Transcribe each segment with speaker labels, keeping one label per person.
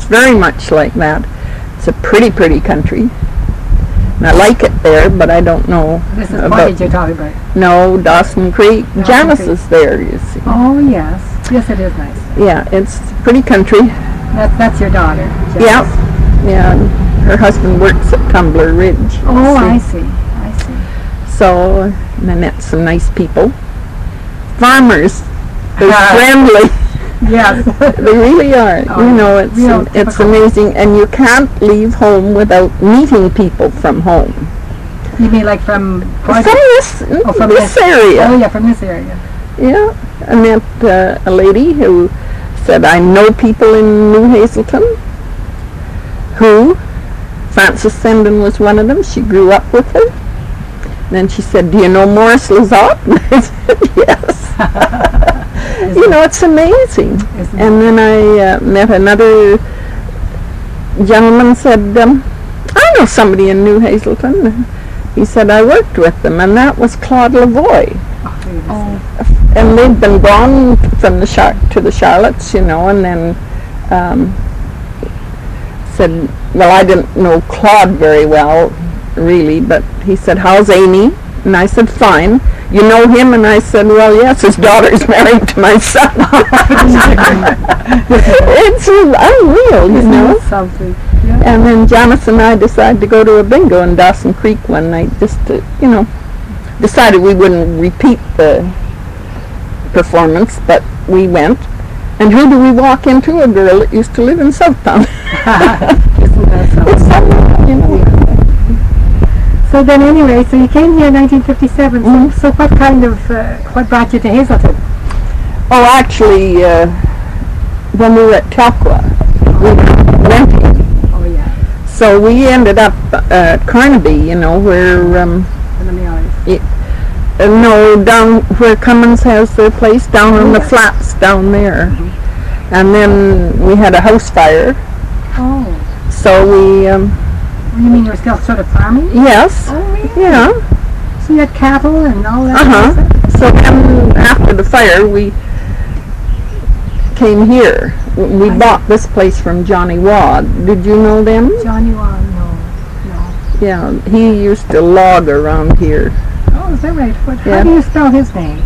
Speaker 1: very much like that. It's a pretty, pretty country. And I like it there, but I don't know.
Speaker 2: This is Portage you're talking about.
Speaker 1: No, Dawson Creek. Janice is there, you see.
Speaker 2: Oh, yes. Yes, it is nice.
Speaker 1: Yeah, it's pretty country.
Speaker 2: That's your daughter, Janice.
Speaker 1: Yeah. Yeah, and her husband works at Tumbler Ridge.
Speaker 2: Oh, I see. I see.
Speaker 1: So, and I met some nice people. Farmers. They're friendly.
Speaker 2: Yes.
Speaker 1: They really are.
Speaker 2: Oh,
Speaker 1: you know, it's
Speaker 2: typical.
Speaker 1: amazing. And you can't leave home without meeting people from home.
Speaker 2: You mean like from Portage?
Speaker 1: From this area.
Speaker 2: Oh, yeah, from this area.
Speaker 1: Yeah. I met a lady who said, I know people in New Hazelton who, Frances Senden was one of them. She grew up with her. Then she said, do you know Morris Lizotte? And I said, yes. You know, it's amazing. And then I met another gentleman, said, I know somebody in New Hazelton. He said, I worked with them, and that was Claude Lavoie.
Speaker 2: Oh.
Speaker 1: And they'd been gone from the to the Charlottes, you know, and then said, well, I didn't know Claude very well, really, but he said, how's Amy? And I said, fine. You know him? And I said, well, yes, his daughter's married to my son. It's unreal, you know.
Speaker 2: Something. Yeah.
Speaker 1: And then Janice and I decided to go to a bingo in Dawson Creek one night, just to, you know, decided we wouldn't repeat the performance, but we went. And who do we walk into? A girl that used to live in Southtown.
Speaker 2: Isn't that something?
Speaker 1: It's something, you know.
Speaker 2: So then anyway, so you came here in 1957, so what kind of, what brought you to Hazelton?
Speaker 1: Oh, actually, when we were at Telqua, we were renting.
Speaker 2: Oh, yeah.
Speaker 1: So we ended up at Carnaby, you know, where,
Speaker 2: In the Mealy's.
Speaker 1: no, down where Cummins has their place, down on the flats down there. And then we had a house fire.
Speaker 2: Oh.
Speaker 1: So we,
Speaker 2: You mean you were still sort of farming?
Speaker 1: yes,
Speaker 2: Oh, really?
Speaker 1: yeah.
Speaker 2: So you had cattle and all that?
Speaker 1: So then after the fire, we came here. We bought this place from Johnny Wad. Did you know them?
Speaker 2: Johnny Wan, no.
Speaker 1: Yeah, he used to log around here.
Speaker 2: Oh, is that right? How
Speaker 1: Yeah.
Speaker 2: do you spell his name?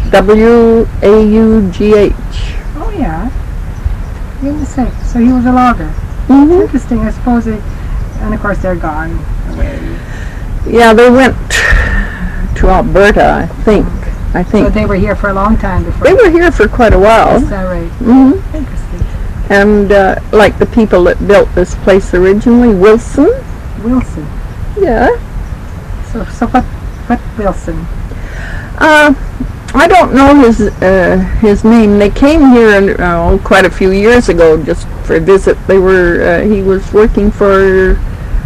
Speaker 1: Waugh.
Speaker 2: Oh, yeah. Goodness sake. So he was a logger.
Speaker 1: Mm-hmm.
Speaker 2: Interesting, I suppose. And of course they're gone away.
Speaker 1: Yeah, they went to Alberta, I think.
Speaker 2: So they were here for a long time before.
Speaker 1: They were here for quite a while.
Speaker 2: Is that right?
Speaker 1: Mm-hmm.
Speaker 2: Interesting.
Speaker 1: And like the people that built this place originally, Wilson.
Speaker 2: Wilson.
Speaker 1: Yeah.
Speaker 2: So what Wilson?
Speaker 1: I don't know his name. They came here quite a few years ago just for a visit. They were he was working for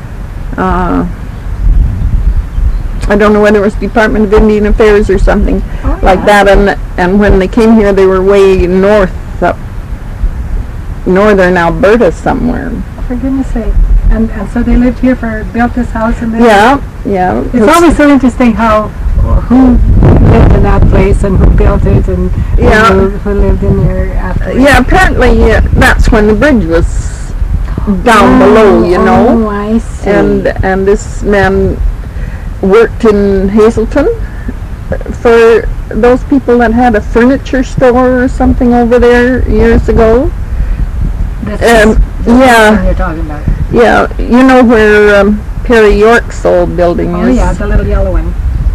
Speaker 1: I don't know whether it was Department of Indian Affairs or something like that. And when they came here, they were way north, up northern Alberta somewhere.
Speaker 2: For goodness sake. And so they lived here built this house and then.
Speaker 1: Yeah.
Speaker 2: It's always so interesting who lived in that place and who built it and who lived in there after.
Speaker 1: Yeah, apparently that's when the bridge was down below, you know.
Speaker 2: Oh, I see.
Speaker 1: And this man worked in Hazelton for those people that had a furniture store or something over there years ago.
Speaker 2: That's
Speaker 1: yeah.
Speaker 2: you're talking about.
Speaker 1: Yeah, you know where Perry York's old building is?
Speaker 2: Oh yeah, the little yellow one.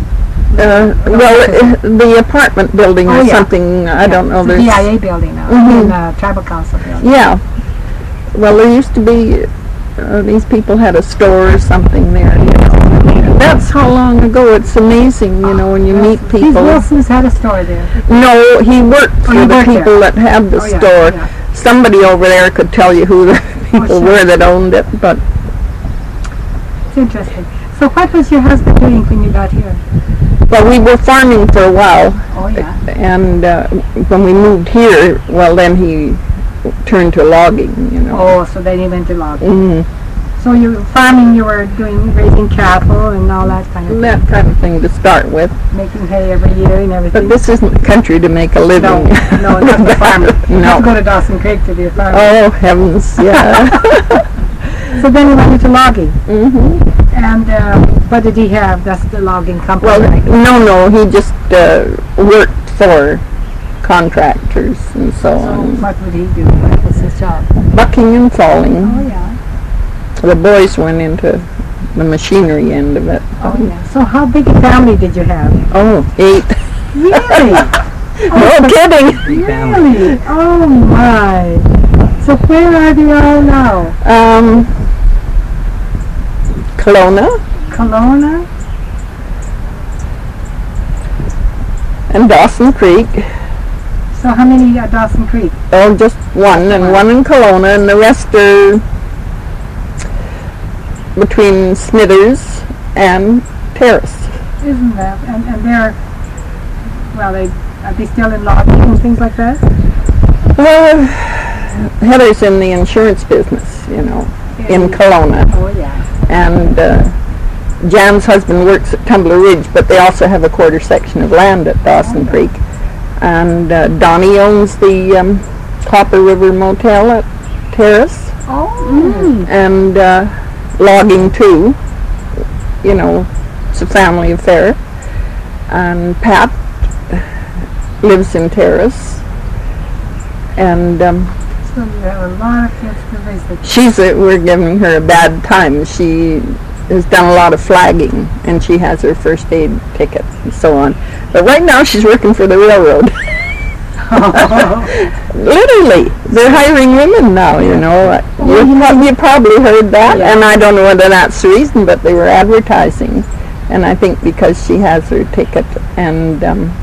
Speaker 1: The apartment building or something, I don't know.
Speaker 2: The DIA building now, and the Tribal Council building.
Speaker 1: Yeah. Well, there used to be, these people had a store or something there, you know. That's how long ago. It's amazing, you know, when you meet people.
Speaker 2: These Wilsons had a store there.
Speaker 1: No, he worked for the people that had the store.
Speaker 2: Yeah.
Speaker 1: Somebody over there could tell you who the people were that owned it, but...
Speaker 2: It's interesting. So what was your husband doing when you got here?
Speaker 1: Well, we were farming for a while.
Speaker 2: Oh, yeah.
Speaker 1: And when we moved here, well, then he turned to logging, you know.
Speaker 2: Oh, so then he went to logging.
Speaker 1: Mm-hmm.
Speaker 2: So you farming, you were raising cattle and all that kind of thing.
Speaker 1: That kind of thing to start with.
Speaker 2: Making hay every year and everything.
Speaker 1: But this isn't the country to make a living.
Speaker 2: No, not the farmer. You have
Speaker 1: No.
Speaker 2: to go to Dawson Creek to be a farmer.
Speaker 1: Oh, heavens, yeah.
Speaker 2: So then you went into logging.
Speaker 1: hmm
Speaker 2: And what did he have? That's the logging company.
Speaker 1: Well,
Speaker 2: right?
Speaker 1: no, he just worked for contractors and so
Speaker 2: So
Speaker 1: on.
Speaker 2: what would he do? What was his job?
Speaker 1: Bucking and falling.
Speaker 2: Oh yeah.
Speaker 1: The boys went into the machinery end of it.
Speaker 2: Oh yeah. So how big a family did you have?
Speaker 1: Oh, 8.
Speaker 2: Really?
Speaker 1: No kidding.
Speaker 2: Really? Oh my. So where are they all now?
Speaker 1: Kelowna
Speaker 2: Kelowna?
Speaker 1: and Dawson Creek.
Speaker 2: So how many at Dawson Creek?
Speaker 1: Oh, just one, and one in Kelowna, and the rest are between Smithers and Terrace.
Speaker 2: Isn't that? And they're, well, are they still in logging and things like that?
Speaker 1: Heather's in the insurance business, in Kelowna.
Speaker 2: Oh yeah.
Speaker 1: And Jan's husband works at Tumbler Ridge, but they also have a quarter section of land at Dawson Creek. And Donnie owns the Copper River Motel at Terrace.
Speaker 2: Oh.
Speaker 1: And logging too. It's a family affair. And Pat lives in Terrace. And
Speaker 2: So you have a lot of kids to visit.
Speaker 1: we're giving her a bad time. She has done a lot of flagging, and she has her first aid ticket and so on. But right now she's working for the railroad. Literally, they're hiring women now, You probably heard that,
Speaker 2: Yeah.
Speaker 1: and I don't know whether that's the reason, but they were advertising. And I think because she has her ticket, and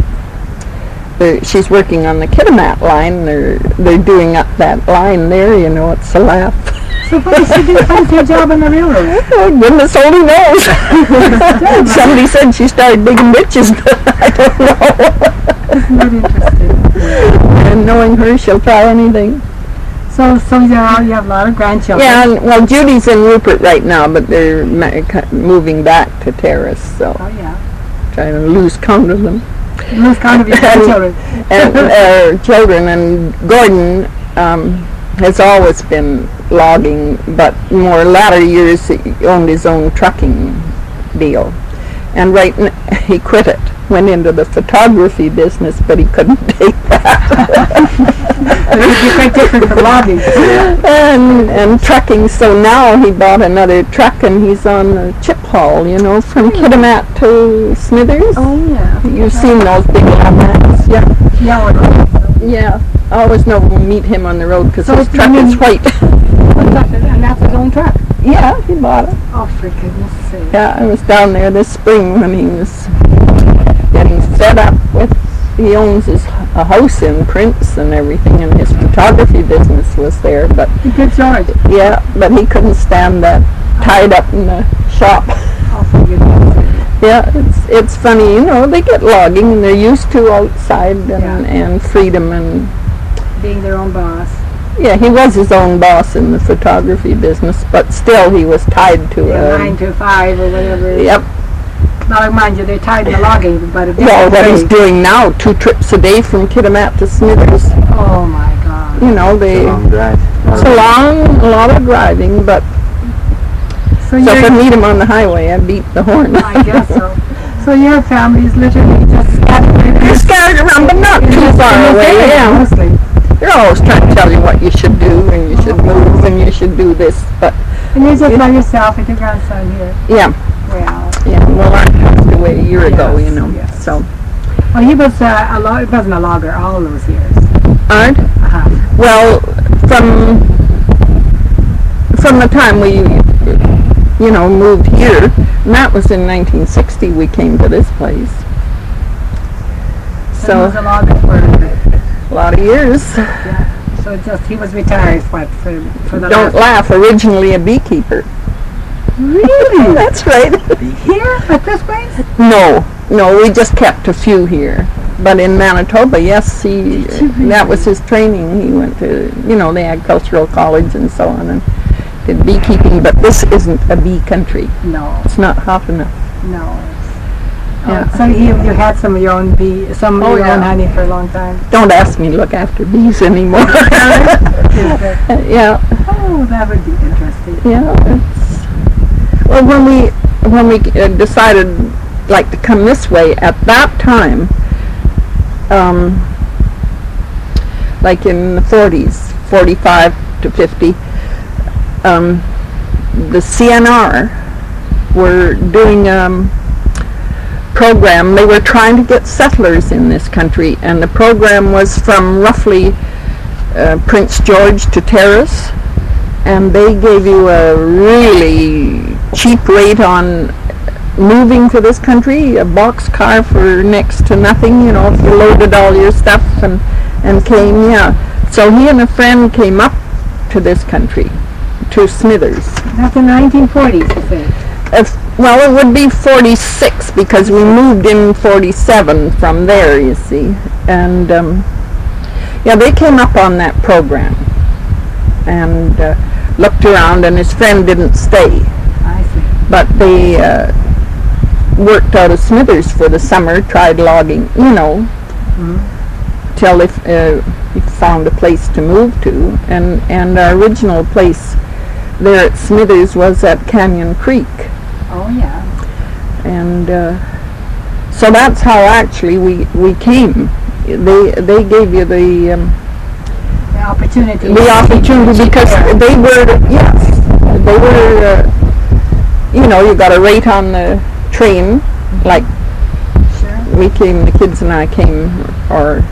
Speaker 1: she's working on the Kitimat line, they're doing up that line there, it's a laugh.
Speaker 2: So what does she do? What is her job on the railroad?
Speaker 1: Oh, goodness only knows. Somebody said she started digging ditches, but I don't know.
Speaker 2: Isn't that interesting?
Speaker 1: And knowing her, she'll try anything.
Speaker 2: So you have a lot of grandchildren.
Speaker 1: Yeah, well, Judy's in Rupert right now, but they're moving back to Terrace, so
Speaker 2: Oh yeah.
Speaker 1: trying to lose count of them.
Speaker 2: You lose count of your grandchildren.
Speaker 1: And children, and Gordon has always been logging, but more latter years he owned his own trucking deal. And he quit it, went into the photography business, but he couldn't take that.
Speaker 2: You're quite different from logging.
Speaker 1: and trucking, so now he bought another truck, and he's on the chip haul, from Kitimat to Smithers.
Speaker 2: Oh yeah.
Speaker 1: You've seen those big laminates, yeah. Yeah, I always know when we meet him on the road because
Speaker 2: So
Speaker 1: his truck is white.
Speaker 2: And that's his own truck.
Speaker 1: Yeah, he bought it.
Speaker 2: Oh, for goodness sake.
Speaker 1: Yeah, I was down there this spring when he was getting set up with, he owns a house in Prince and everything, and his photography business was there, but
Speaker 2: Good George.
Speaker 1: yeah, but he couldn't stand that tied up in the shop.
Speaker 2: Oh, for goodness sake.
Speaker 1: Yeah, it's funny, they get logging and they're used to outside and freedom, and
Speaker 2: Being their own boss.
Speaker 1: yeah, he was his own boss in the photography business, but still he was tied to
Speaker 2: Yeah, 9 to 5 or whatever.
Speaker 1: Yep.
Speaker 2: Now, mind you, they're tied to logging, but a
Speaker 1: Well,
Speaker 2: different
Speaker 1: what he's
Speaker 2: trade.
Speaker 1: doing now, 2 trips a day from Kitimat to Smithers.
Speaker 2: Oh my God.
Speaker 3: Long drive.
Speaker 1: It's a lot of driving, but
Speaker 2: So
Speaker 1: so if I
Speaker 2: you're,
Speaker 1: meet him on the highway, I beat the horn.
Speaker 2: I guess so. So your family is literally just
Speaker 1: They're scattered around, but not too far away. Yeah,
Speaker 2: Mostly.
Speaker 1: they're always trying to tell you what you should do, and you should move, and you should do this. But
Speaker 2: And you're just by yourself with your grandson here.
Speaker 1: yeah,
Speaker 2: Well,
Speaker 1: well, I passed away a year ago,
Speaker 2: Yes,
Speaker 1: So
Speaker 2: well, he was he wasn't a logger all those years.
Speaker 1: Art.
Speaker 2: Uh-huh.
Speaker 1: Well, from the time we, moved here, and that was in 1960. We came to this place.
Speaker 2: So he was
Speaker 1: So
Speaker 2: a logger for
Speaker 1: a lot of years.
Speaker 2: So just he was retired for the
Speaker 1: Don't
Speaker 2: last.
Speaker 1: laugh. Originally a beekeeper.
Speaker 2: Really?
Speaker 1: That's right.
Speaker 2: Here at this place?
Speaker 1: No, we just kept a few here. But in Manitoba, yes, that was his training. He went to, the agricultural college and so on. And did beekeeping, but this isn't a bee country.
Speaker 2: No,
Speaker 1: It's not hot enough.
Speaker 2: no.
Speaker 1: Yeah.
Speaker 2: So you had some of your own bee, some of
Speaker 1: Oh,
Speaker 2: your
Speaker 1: yeah.
Speaker 2: own honey for a long time.
Speaker 1: Don't ask me to look after bees anymore. Yeah,
Speaker 2: Oh, that would be interesting.
Speaker 1: yeah. Well, when we decided like to come this way at that time, like in the 40s, 45 to 50, the CNR were doing program. They were trying to get settlers in this country, and the program was from roughly Prince George to Terrace, and they gave you a really cheap rate on moving to this country, a box car for next to nothing, you know, if you loaded all your stuff and came, yeah. So he and a friend came up to this country, to Smithers.
Speaker 2: That's in the 1940s, you say?
Speaker 1: Well, it would be 46 because we moved in 47 from there, you see. And, yeah, they came up on that program and looked around, and his friend didn't stay.
Speaker 2: I see.
Speaker 1: But they worked out of Smithers for the summer, tried logging, you know, till they found a place to move to. And our original place there at Smithers was at Canyon Creek.
Speaker 2: Oh, yeah.
Speaker 1: And so that's how actually we came. They gave you the
Speaker 2: opportunity.
Speaker 1: the opportunity because they were, yes, they were, you know, you got a rate on the train, like
Speaker 2: Sure.
Speaker 1: we came, the kids and I came, or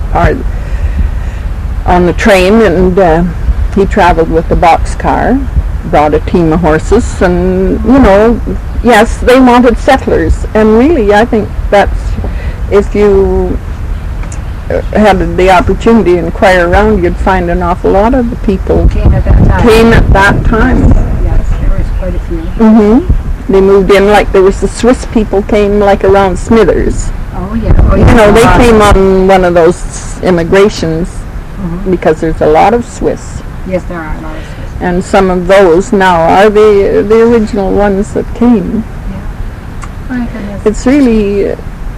Speaker 1: on the train, and he traveled with the box car, brought a team of horses, and, you know, yes, they wanted settlers, and really I think that's, if you had the opportunity to inquire around, you'd find an awful lot of the people
Speaker 2: Came at that time.
Speaker 1: came at that time.
Speaker 2: Yes, there was quite a few.
Speaker 1: They moved in, like there was the Swiss people came like around Smithers.
Speaker 2: Oh, yeah. Oh,
Speaker 1: You know, they
Speaker 2: yeah.
Speaker 1: came on one of those immigrations because there's a lot of Swiss.
Speaker 2: Yes, there are a lot of Swiss.
Speaker 1: And some of those now are the original ones that came.
Speaker 2: My goodness.
Speaker 1: It's really,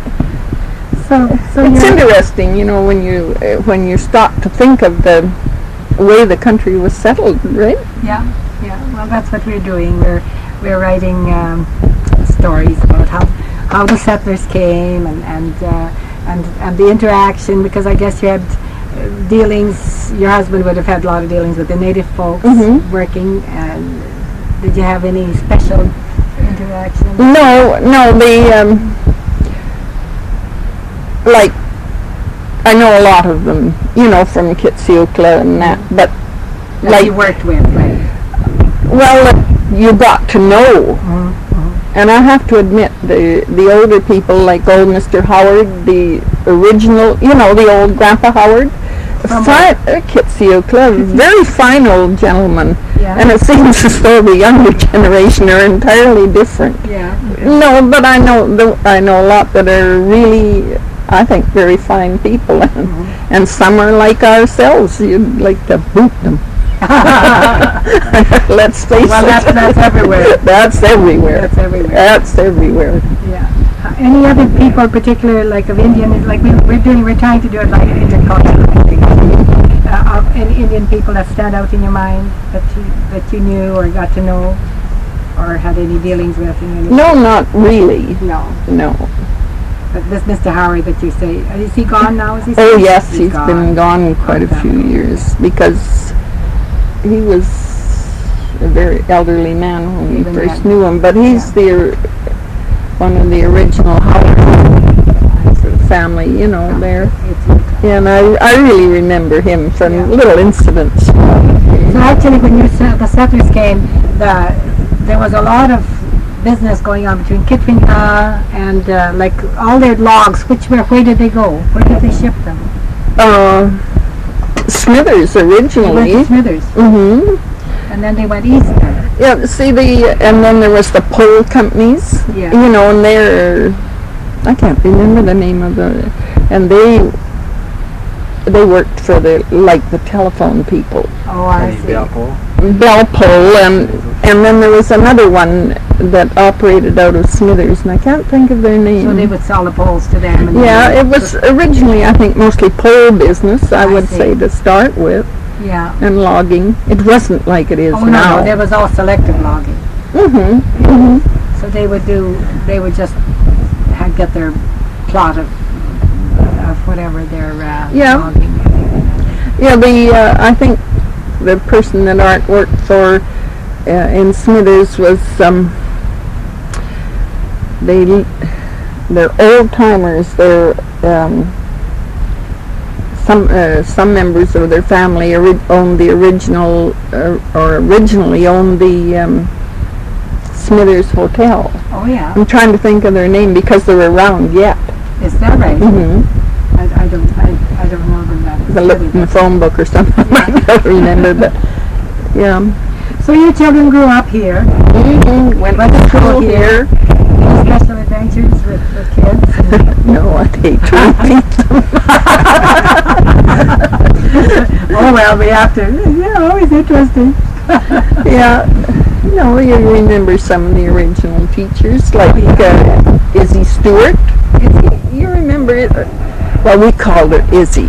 Speaker 2: So
Speaker 1: it's
Speaker 2: you're,
Speaker 1: interesting, you know, when you stop to think of the way the country was settled, right?
Speaker 2: yeah. Well, that's what we're doing. We're writing stories about how the settlers came and the interaction, because I guess you had dealings. Your husband would have had a lot of dealings with the native folks working. And did you have any special interaction?
Speaker 1: No, they like, I know a lot of them, you know, from Kitsiukla and that, but
Speaker 2: That
Speaker 1: like,
Speaker 2: you worked with, right?
Speaker 1: well, you got to know. And I have to admit, the older people, like old Mr. Howard, the original, you know, the old Grandpa Howard, Kitsiukla, very fine old gentleman.
Speaker 2: Yeah.
Speaker 1: And it seems as though the younger generation are entirely different.
Speaker 2: Yeah.
Speaker 1: No, but I know a lot that are really, I think, very fine people, and some are like ourselves. You'd like to boot them. Let's face
Speaker 2: Well,
Speaker 1: it.
Speaker 2: that's everywhere.
Speaker 1: That's everywhere.
Speaker 2: That's everywhere.
Speaker 1: That's everywhere.
Speaker 2: Yeah. Any other people, particular like of Indian, like we're trying to do it like intercultural thing. Of any Indian people that stand out in your mind that you knew or got to know or had any dealings with?
Speaker 1: No, not really.
Speaker 2: No.
Speaker 1: No.
Speaker 2: But this Mr. Howard that you say, is he gone now? Is he
Speaker 1: Oh
Speaker 2: still?
Speaker 1: yes, he's been gone quite a
Speaker 2: Okay.
Speaker 1: few years because he was a very elderly man when we
Speaker 2: Even
Speaker 1: first
Speaker 2: then.
Speaker 1: knew him. But he's one of the original Howard family, you know, there. And I really remember him from little incidents.
Speaker 2: So actually, when the settlers came, there was a lot of business going on between Kitringa and like all their logs. Where did they go? Where did they ship them?
Speaker 1: Smithers
Speaker 2: They went
Speaker 1: originally.
Speaker 2: to Smithers, and then they went east. Then.
Speaker 1: Yeah, see and then there was the pole companies.
Speaker 2: Yeah.
Speaker 1: You know, and I can't remember the name of and they worked for the telephone people.
Speaker 2: Oh, I see.
Speaker 1: Bellpole, and then there was another one that operated out of Smithers, and I can't think of their name.
Speaker 2: So they would sell the poles to them. And
Speaker 1: Yeah, it was originally, I think, mostly pole business, I would say, to start with,
Speaker 2: Yeah.
Speaker 1: and logging. It wasn't like it is
Speaker 2: Oh
Speaker 1: now.
Speaker 2: no, there was all selective logging. So they would just get their plot of whatever their
Speaker 1: Yeah.
Speaker 2: logging.
Speaker 1: Yeah, I think the person that Art worked for in Smithers was they're old timers. They're some members of their family owned the original or originally owned the Smithers Hotel.
Speaker 2: Oh yeah.
Speaker 1: I'm trying to think of their name because they're around yet.
Speaker 2: Is that right?
Speaker 1: Mm-hmm.
Speaker 2: I don't know them that.
Speaker 1: They look in the phone book or something. I don't remember, but yeah.
Speaker 2: So your children grew up here.
Speaker 1: Went to school here.
Speaker 2: Any special adventures with kids?
Speaker 1: No, I'd hate to repeat them.
Speaker 2: Oh well, we have to. Yeah, always interesting.
Speaker 1: Yeah. No, you remember some of the original teachers, like Izzy Stewart. You remember it? Well, we called her Izzy.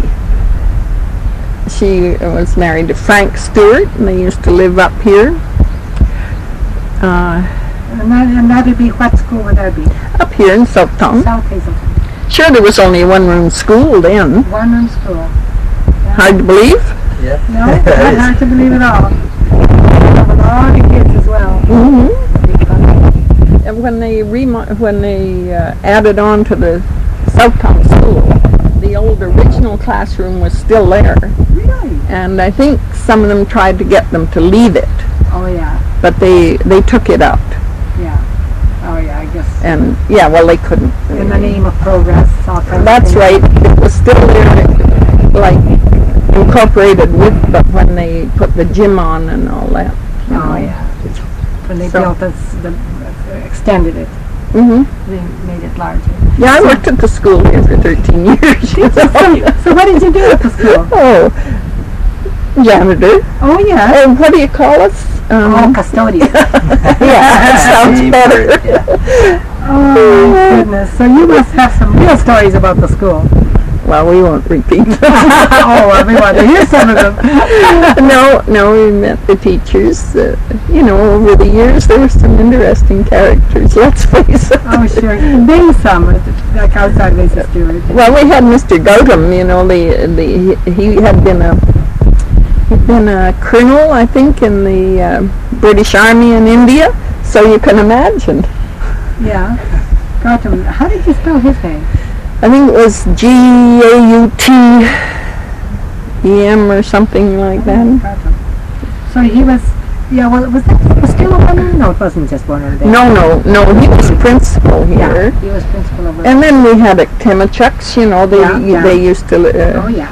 Speaker 1: She was married to Frank Stewart, and they used to live up here.
Speaker 2: And that would be, what school would that be?
Speaker 1: Up here in Southtown.
Speaker 2: South Hazelton.
Speaker 1: Sure, there was only a one-room school then.
Speaker 2: One-room school. Yeah.
Speaker 1: Hard to believe?
Speaker 3: Yeah.
Speaker 2: No, not hard to believe at all. Have a lot of kids as well.
Speaker 1: Mm-hmm. And when they added on to the Southtown School, the old original classroom was still there.
Speaker 2: Really?
Speaker 1: And I think some of them tried to get them to leave it,
Speaker 2: Oh yeah.
Speaker 1: but they took it out.
Speaker 2: Yeah. Oh yeah, I guess.
Speaker 1: And yeah, well, they couldn't.
Speaker 2: In the name of progress, all kinds of
Speaker 1: That's
Speaker 2: things.
Speaker 1: right. It was still there, like incorporated with, but when they put the gym on and all that.
Speaker 2: Oh yeah. When they
Speaker 1: So-
Speaker 2: built this, extended it,
Speaker 1: Mhm.
Speaker 2: they made it larger.
Speaker 1: Yeah, I worked at the school here for 13 years.
Speaker 2: So what did you do at the school?
Speaker 1: Oh, janitor.
Speaker 2: Oh yeah.
Speaker 1: Oh, what do you call us?
Speaker 2: Oh, custodian.
Speaker 1: Yeah, that sounds better.
Speaker 2: Oh my goodness. So you must have some real stories about the school.
Speaker 1: Well, we won't repeat them.
Speaker 2: Oh, well, we want to hear some of them.
Speaker 1: No, we met the teachers. Over the years, there were some interesting characters, let's face it.
Speaker 2: Oh, sure. Name some, like outside Mrs. Stewart.
Speaker 1: Well, we had Mr. Gautam, he had been a colonel, I think, in the British Army in India, so you can imagine.
Speaker 2: Yeah. Gautam. How did you spell his name?
Speaker 1: I think it was Gautem or something like that.
Speaker 2: Gautam. So he was, was that still a one-room? No, it wasn't just one-room there.
Speaker 1: No, he was principal here.
Speaker 2: Yeah, he was principal of
Speaker 1: And then we had Timachucks, they used to...
Speaker 2: oh, yeah.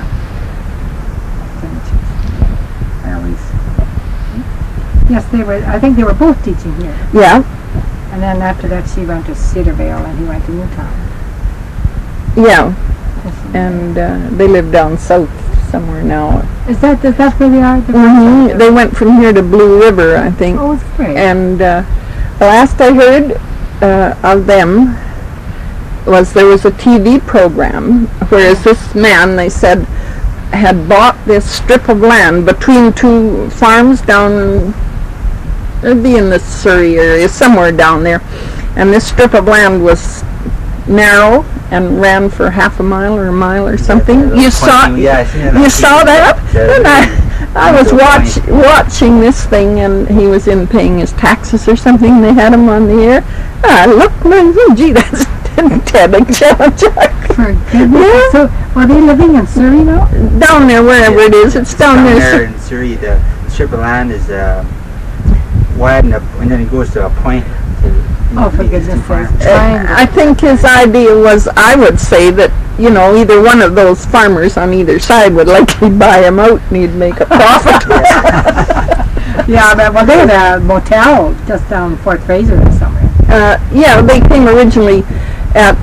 Speaker 2: I always... Yes, I think they were both teaching here.
Speaker 1: Yeah,
Speaker 2: And then after that she went to Cedarvale and he went to Newtown.
Speaker 1: yeah. And they live down south somewhere now.
Speaker 2: Is that where they are?
Speaker 1: Mm-hmm. They went from here to Blue River, I think.
Speaker 2: Oh, it's great.
Speaker 1: And the last I heard of them was there was a TV program, whereas this man, they said, had bought this strip of land between two farms down, it'd be in the Surrey area, somewhere down there. And this strip of land was narrow and ran for half a mile or a mile or something. You saw that? And I was watching this thing, and he was in paying his taxes or something. They had him on the air. I looked and said, gee, that's Ted and Jack.
Speaker 2: For goodness.
Speaker 1: Yeah.
Speaker 2: So, are they living in Surrey now?
Speaker 1: Down there, wherever it is. It's down there.
Speaker 3: in Surrey. The strip of land is wide enough, and then it goes to a point.
Speaker 2: Oh, for goodness sake.
Speaker 1: I think his idea was, I would say that, either one of those farmers on either side would likely buy him out and he'd make a profit.
Speaker 2: Yeah, well, they had a motel just down Fort Fraser or somewhere.
Speaker 1: They came originally at,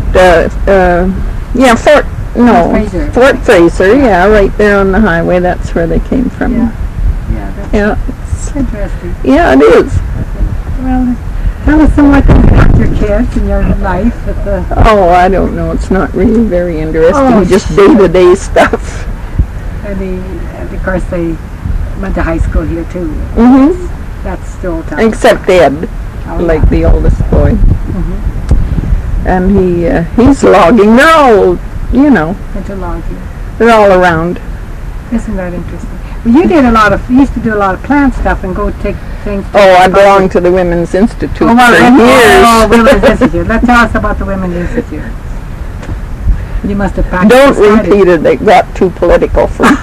Speaker 1: Fort Fraser, right there on the highway. That's where they came from.
Speaker 2: Yeah, that's interesting.
Speaker 1: Yeah, it is.
Speaker 2: Well, tell us somewhat about your kids and your life at the.
Speaker 1: Oh, I don't know. It's not really very interesting.
Speaker 2: Oh,
Speaker 1: Just day-to-day stuff.
Speaker 2: And of course, they went to high school here too.
Speaker 1: Hmm.
Speaker 2: That's still tough.
Speaker 1: Except Ed,
Speaker 2: Oh,
Speaker 1: like
Speaker 2: yeah.
Speaker 1: the oldest boy. And he's logging. They're all, you know,
Speaker 2: Into logging.
Speaker 1: they're all around.
Speaker 2: Isn't that interesting? Well, you used to do a lot of plant stuff and go take things. To
Speaker 1: Oh, I belong to the Women's Institute for
Speaker 2: Oh,
Speaker 1: years.
Speaker 2: Women's Institute. Let's tell us about the Women's Institute. You must have practiced.
Speaker 1: Don't
Speaker 2: studied.
Speaker 1: repeat it. It got too political for me.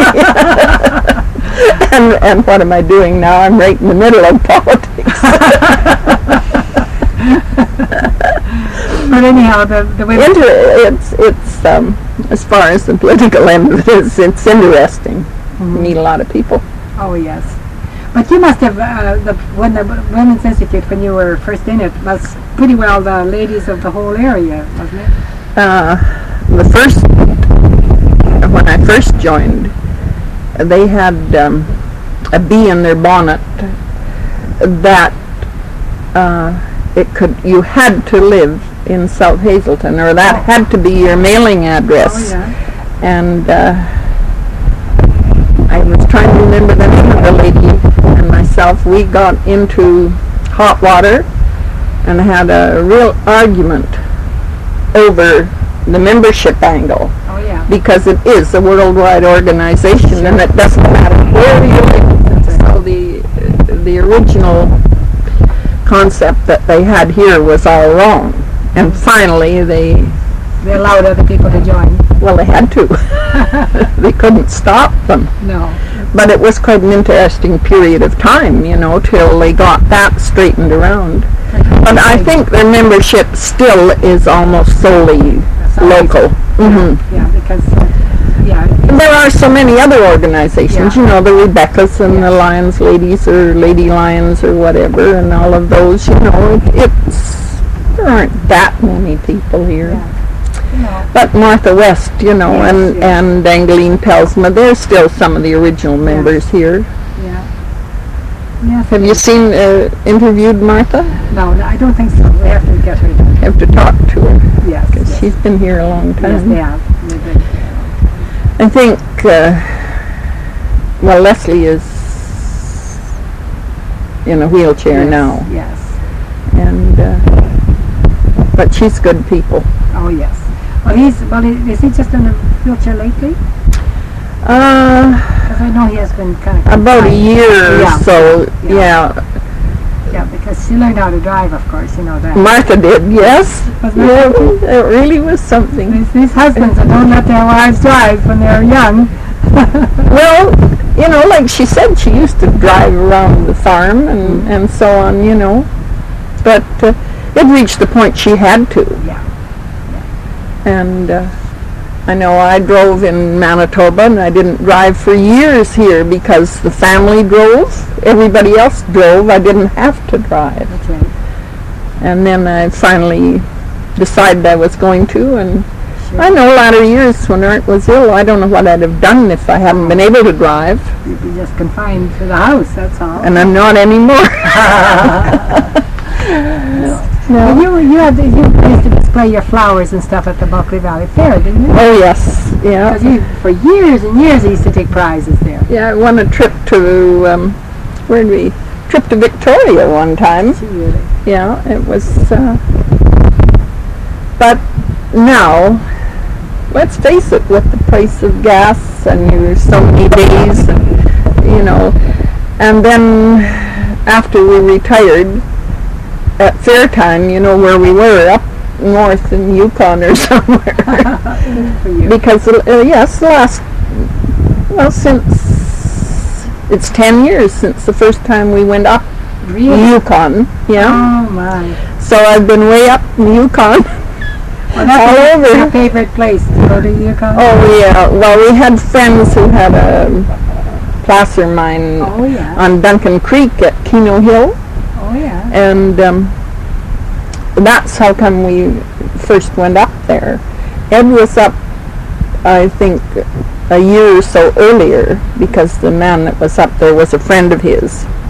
Speaker 1: and what am I doing now? I'm right in the middle of politics.
Speaker 2: But anyhow, the women.
Speaker 1: It's as far as the political end of it is, it's interesting. You meet a lot of people.
Speaker 2: Oh yes, but you must have when the Women's Institute, when you were first in it, was pretty well the ladies of the whole area, wasn't it?
Speaker 1: When I first joined, they had a bee in their bonnet that you had to live in South Hazelton, or that had to be your mailing address.
Speaker 2: Oh yeah.
Speaker 1: And I was trying to remember the name of the lady and myself. We got into hot water and had a real argument over the membership angle,
Speaker 2: Oh yeah.
Speaker 1: because it is a worldwide organization and it doesn't matter where you live. So the original concept that they had here was all wrong. And finally they
Speaker 2: allowed other people to join.
Speaker 1: Well, they had to. They couldn't stop them.
Speaker 2: No.
Speaker 1: But it was quite an interesting period of time, you know, till they got that straightened around. But I think their membership still is almost solely local. Mm-hmm.
Speaker 2: Yeah, because
Speaker 1: There are so many other organizations,
Speaker 2: Yeah.
Speaker 1: you know, the Rebecca's and the Lions Ladies or Lady Lions or whatever, and all of those, you know, there aren't that many people here.
Speaker 2: Yeah.
Speaker 1: But Martha West, you know,
Speaker 2: Yes, yes.
Speaker 1: and Angeline Pelsma, they're still some of the original members here.
Speaker 2: Yeah. Yes.
Speaker 1: Have you seen, interviewed Martha?
Speaker 2: No, I don't think so. We have to get her.
Speaker 1: Have to talk to her,
Speaker 2: Yes.
Speaker 1: because
Speaker 2: Yes.
Speaker 1: she's been here a long
Speaker 2: Yes,
Speaker 1: time.
Speaker 2: they have. They did.
Speaker 1: I think, well, Leslie is in a wheelchair
Speaker 2: Yes,
Speaker 1: now,
Speaker 2: Yes.
Speaker 1: and but she's good people.
Speaker 2: Oh yes. Is he just in a wheelchair lately? Because I know he has been kind of
Speaker 1: About a year or
Speaker 2: Yeah.
Speaker 1: so,
Speaker 2: Yeah. Yeah, because she learned how to drive, of course, you know that.
Speaker 1: Martha did, yes.
Speaker 2: Wasn't
Speaker 1: Yeah,
Speaker 2: that something?
Speaker 1: it really was something.
Speaker 2: These husbands that don't let their wives drive when they're young.
Speaker 1: Well, you know, like she said, she used to drive around the farm and so on, you know. But it reached the point she had to.
Speaker 2: Yeah.
Speaker 1: And I know I drove in Manitoba and I didn't drive for years here because the family drove. Everybody else drove. I didn't have to drive.
Speaker 2: That's right.
Speaker 1: And then I finally decided I was going to, and
Speaker 2: Sure.
Speaker 1: I know latter years when Art was ill, I don't know what I'd have done if I hadn't been able to drive,
Speaker 2: You'd be just confined to the house, that's all.
Speaker 1: and I'm not anymore.
Speaker 2: Well,
Speaker 1: No.
Speaker 2: you used to display your flowers and stuff at the Buckley Valley Fair, didn't you?
Speaker 1: Oh yes, yeah.
Speaker 2: Because you, for years and years, you used to take prizes there.
Speaker 1: Yeah, I won a trip to, where'd we, trip to Victoria one time.
Speaker 2: Gee, really.
Speaker 1: Yeah, it was, but now, let's face it, with the price of gas and there's so many days, and, you know, and then after we retired, at fair time, you know, where we were, up north in Yukon or somewhere,
Speaker 2: For you.
Speaker 1: because, yes, since, it's 10 years since the first time we went up
Speaker 2: Really?
Speaker 1: Yukon, yeah.
Speaker 2: Oh my.
Speaker 1: So I've been way up in Yukon.
Speaker 2: Well, that's
Speaker 1: All over.
Speaker 2: your favorite place to go to Yukon?
Speaker 1: Oh yeah, well we had friends who had a placer mine
Speaker 2: Oh, yeah.
Speaker 1: on Duncan Creek at Keno Hill,
Speaker 2: Oh yeah.
Speaker 1: and that's how come we first went up there. Ed was up, I think, a year or so earlier, because the man that was up there was a friend of his.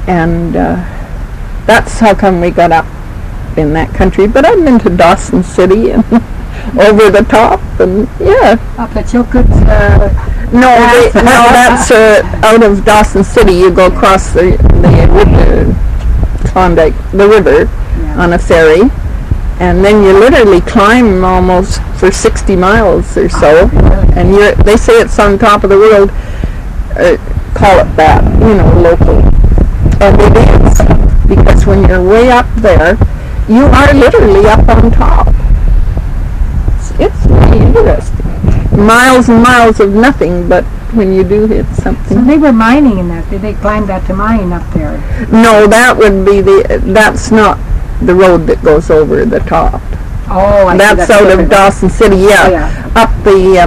Speaker 1: And that's how come we got up in that country. But I've been to Dawson City and over the top, and yeah.
Speaker 2: Up at Chilkoot.
Speaker 1: No, that's out of Dawson City. You go across the Klondike, the river, on a ferry, and then you literally climb almost for 60 miles or so, and they say it's on top of the world. Call it that, local. And it is, because when you're way up there, you are literally up on top. It's really interesting. Miles and miles of nothing, but when you do hit something.
Speaker 2: So they were mining in that. Did they climb that to mine up there?
Speaker 1: No, that would be that's not the road that goes over the top.
Speaker 2: Oh, I
Speaker 1: that's
Speaker 2: see.
Speaker 1: Out of Dawson City, yeah.
Speaker 2: Oh, yeah.
Speaker 1: Up the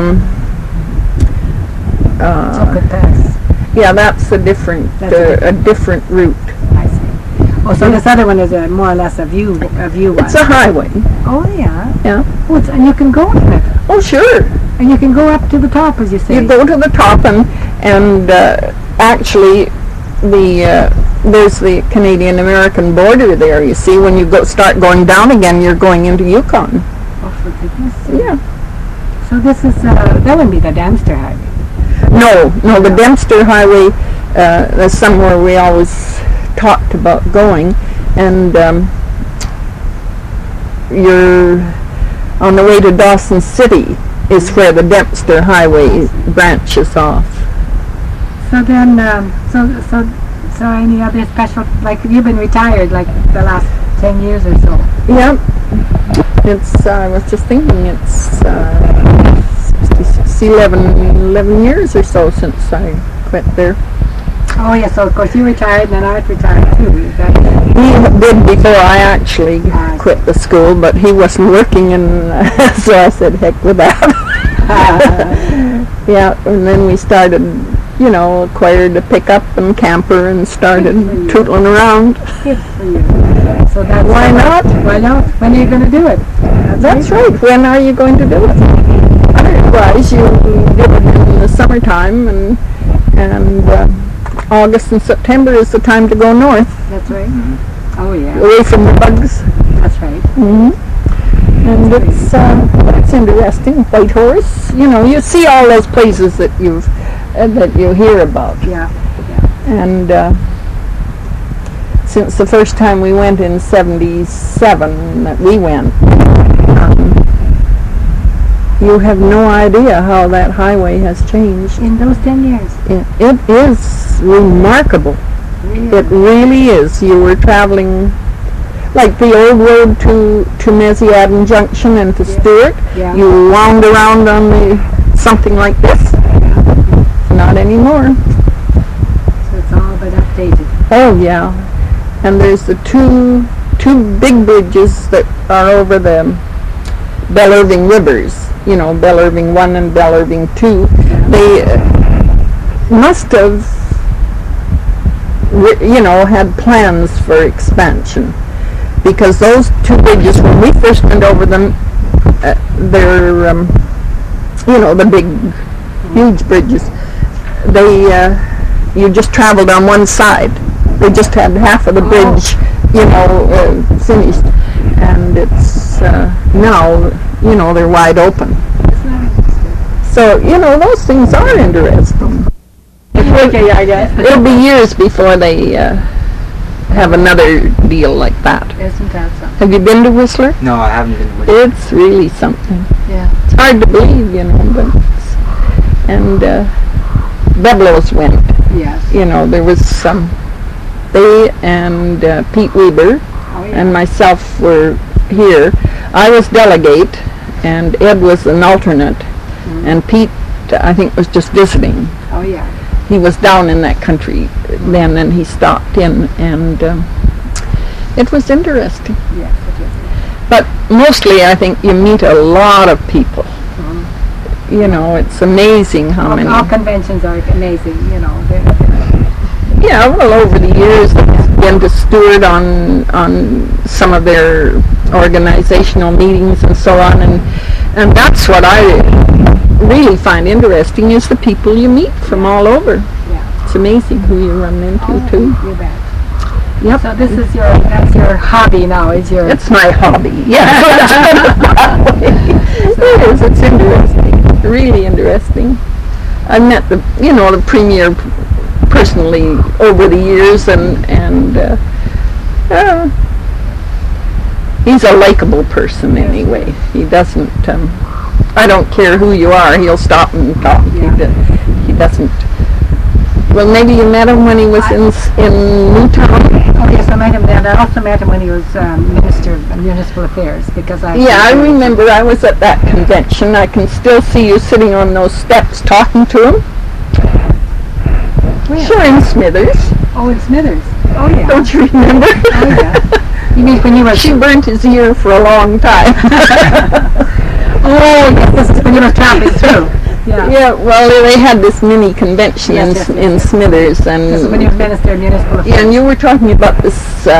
Speaker 2: Chilkoot Pass.
Speaker 1: Yeah, that's a different route.
Speaker 2: I see. Oh, so this other one is more or less a view one.
Speaker 1: It's a highway.
Speaker 2: Oh, yeah.
Speaker 1: Yeah.
Speaker 2: Oh, and you can go on it.
Speaker 1: Oh, sure.
Speaker 2: And you can go up to the top, as you say.
Speaker 1: You go to the top, and actually, there's the Canadian-American border there. You see, when you start going down again, you're going into Yukon.
Speaker 2: Oh, for goodness sake.
Speaker 1: Yeah.
Speaker 2: So this is that wouldn't be the Dempster Highway.
Speaker 1: No, the Dempster Highway. That's somewhere we always talked about going, and you're on the way to Dawson City is where the Dempster Highway branches off.
Speaker 2: So then, so any other special, like you've been retired like the last 10 years or so?
Speaker 1: Yeah, I was just thinking it's 11 years or so since I quit there.
Speaker 2: Oh yeah, so of course you retired and then I retired too.
Speaker 1: He did before I actually quit the school, but he wasn't working, and so I said, heck with that. Yeah, and then we started, acquired a pickup and camper and started tootling around.
Speaker 2: Good for you. So that's
Speaker 1: Why not?
Speaker 2: Why not? When are you going to do it?
Speaker 1: That's right. When are you going to do it? Otherwise, you do it in the summertime, and August and September is the time to go north.
Speaker 2: That's right. Mm-hmm. Oh yeah.
Speaker 1: Away from the bugs.
Speaker 2: That's right.
Speaker 1: Mm-hmm. And it's interesting. Whitehorse. You see all those places that you hear about.
Speaker 2: Yeah.
Speaker 1: And since the first time we went in '77, that we went, you have no idea how that highway has changed.
Speaker 2: In those 10 years?
Speaker 1: It is remarkable.
Speaker 2: Really?
Speaker 1: It really is. You were traveling like the old road to Mesiadin Junction and to Stewart.
Speaker 2: Yeah.
Speaker 1: You wound around on something like this. Not anymore.
Speaker 2: So it's all but updated.
Speaker 1: Oh yeah. And there's the two big bridges that are over the Belle Irving rivers. Belle Irving 1 and Belle Irving 2. They must have, had plans for expansion, because those two bridges, when we first went over them, they're, the big, huge bridges. You just traveled on one side. They just had half of the bridge, finished, and it's now, they're wide open. So, those things are interesting.
Speaker 2: Okay, I guess.
Speaker 1: It'll be years before they have another deal like that.
Speaker 2: Isn't that something?
Speaker 1: Have you been to Whistler?
Speaker 3: No, I haven't been to Whistler.
Speaker 1: It's really something.
Speaker 2: Yeah.
Speaker 1: It's hard to believe, but and Beblos went.
Speaker 2: Yes.
Speaker 1: There was they and Pete Weber and myself were here. I was delegate, and Ed was an alternate, and Pete, I think, was just visiting.
Speaker 2: Oh yeah.
Speaker 1: He was down in that country then, and he stopped in, and it was interesting.
Speaker 2: Yes, it is.
Speaker 1: But mostly, I think you meet a lot of people. It's amazing how many.
Speaker 2: All conventions are amazing,
Speaker 1: Yeah, well, over the years, I've been to Stewart on some of their organizational meetings and so on, and that's what I really find interesting, is the people you meet from all over.
Speaker 2: Yeah.
Speaker 1: It's amazing who you run into, too.
Speaker 2: You bet.
Speaker 1: Yep.
Speaker 2: So this is that's your hobby now, is your...
Speaker 1: It's my hobby. Yeah. It is. It's interesting. Really interesting. I met the premier personally over the years, and he's a likable person anyway. He doesn't. I don't care who you are. He'll stop and talk.
Speaker 2: Yeah.
Speaker 1: He doesn't. Well, maybe you met him when he was in Newtown.
Speaker 2: Oh yes, I met him then. I also met him when he was Minister of Municipal Affairs, because I...
Speaker 1: Yeah, I remember I was at that convention. I can still see you sitting on those steps talking to him.
Speaker 2: Where?
Speaker 1: Sure, in Smithers.
Speaker 2: Oh, in Smithers. Oh yeah.
Speaker 1: Don't you remember?
Speaker 2: Oh yeah. You mean when you were...
Speaker 1: She burnt his ear for a long time.
Speaker 2: Oh yes, this is when you were traveling through. Yeah.
Speaker 1: Yeah, well, they had this mini convention in Smithers, and
Speaker 2: This is when you were Minister of Municipal Affairs.
Speaker 1: yeah, and you were talking about this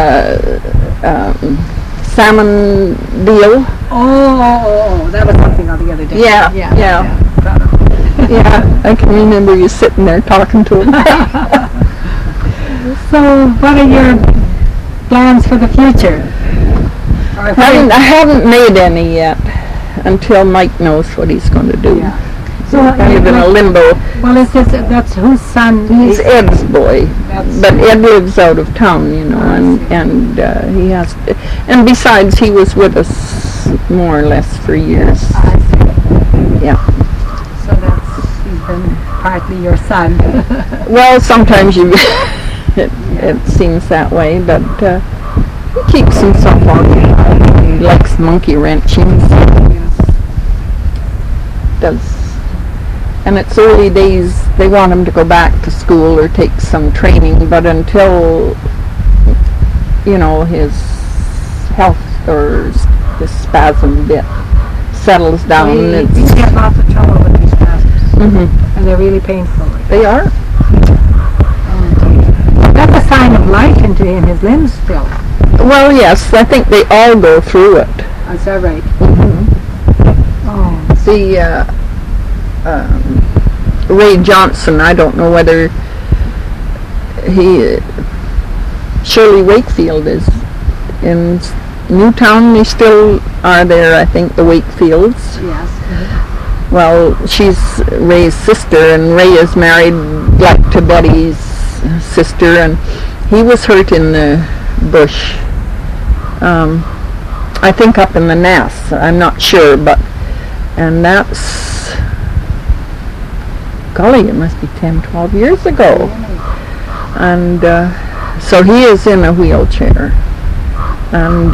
Speaker 1: salmon deal.
Speaker 2: Oh, that was something on the other day.
Speaker 1: Yeah.
Speaker 2: Got it.
Speaker 1: Yeah, I can remember you sitting there talking to him.
Speaker 2: So, what are your plans for the future? Or
Speaker 1: I haven't made any yet, until Mike knows what he's going to do.
Speaker 2: Yeah. So,
Speaker 1: Kind of in a limbo.
Speaker 2: well, that's whose son?
Speaker 1: He's Ed's boy,
Speaker 2: That's-
Speaker 1: but Ed lives out of town, and he has. And besides, he was with us more or less for years.
Speaker 2: I see.
Speaker 1: Yeah.
Speaker 2: So he's been partly your son.
Speaker 1: Well, sometimes it seems that way, but he keeps himself occupied. He likes monkey wrenching. Does. And it's early days. They want him to go back to school or take some training, but until his health or his spasm bit settles down,
Speaker 2: We get lots of trouble with these spasms,
Speaker 1: and
Speaker 2: and they're really painful.
Speaker 1: they are.
Speaker 2: That's a sign of life in his limbs still.
Speaker 1: Well, yes, I think they all go through it.
Speaker 2: Is that right? Oh,
Speaker 1: The Ray Johnson, I don't know whether Shirley Wakefield is in Newtown. They still are there, I think, the Wakefields.
Speaker 2: yes.
Speaker 1: Well, she's Ray's sister, and Ray is married like to Betty's sister, and he was hurt in the bush. I think up in the Nass. I'm not sure, and that's, golly, it must be 10, 12 years ago. And so he is in a wheelchair. And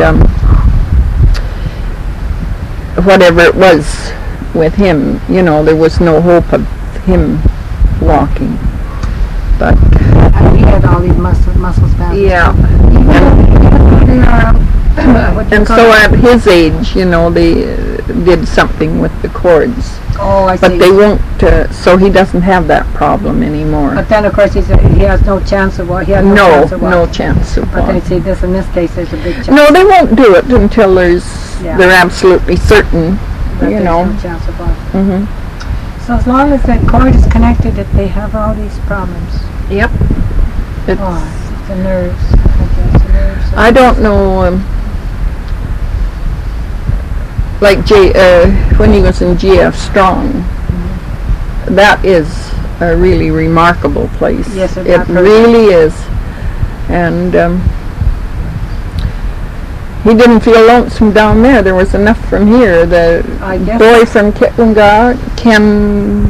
Speaker 1: whatever it was with him, there was no hope of him walking. But
Speaker 2: And he had all these muscle spasms.
Speaker 1: yeah.
Speaker 2: They are, what do you
Speaker 1: And
Speaker 2: call
Speaker 1: so
Speaker 2: it?
Speaker 1: at his age, they did something with the cords.
Speaker 2: Oh, I see.
Speaker 1: But they won't, so he doesn't have that problem anymore.
Speaker 2: But then, of course, he has no chance of walking.
Speaker 1: No chance of
Speaker 2: But
Speaker 1: walking.
Speaker 2: they say this, in this case, there's a big chance.
Speaker 1: No, they won't do it until
Speaker 2: Yeah.
Speaker 1: they're absolutely certain,
Speaker 2: that there's no chance of walking.
Speaker 1: Mhm.
Speaker 2: So as long as that cord is connected, they have all these problems.
Speaker 1: Yep. It's,
Speaker 2: Oh, it's the nerves. I guess the nerves.
Speaker 1: I don't know, like when he was in G.F. Strong, that is a really remarkable place.
Speaker 2: Yes, I've
Speaker 1: it
Speaker 2: heard
Speaker 1: really is. And he didn't feel lonesome down there. There was enough from here. The
Speaker 2: I guess.
Speaker 1: boy from Kitlinga, Ken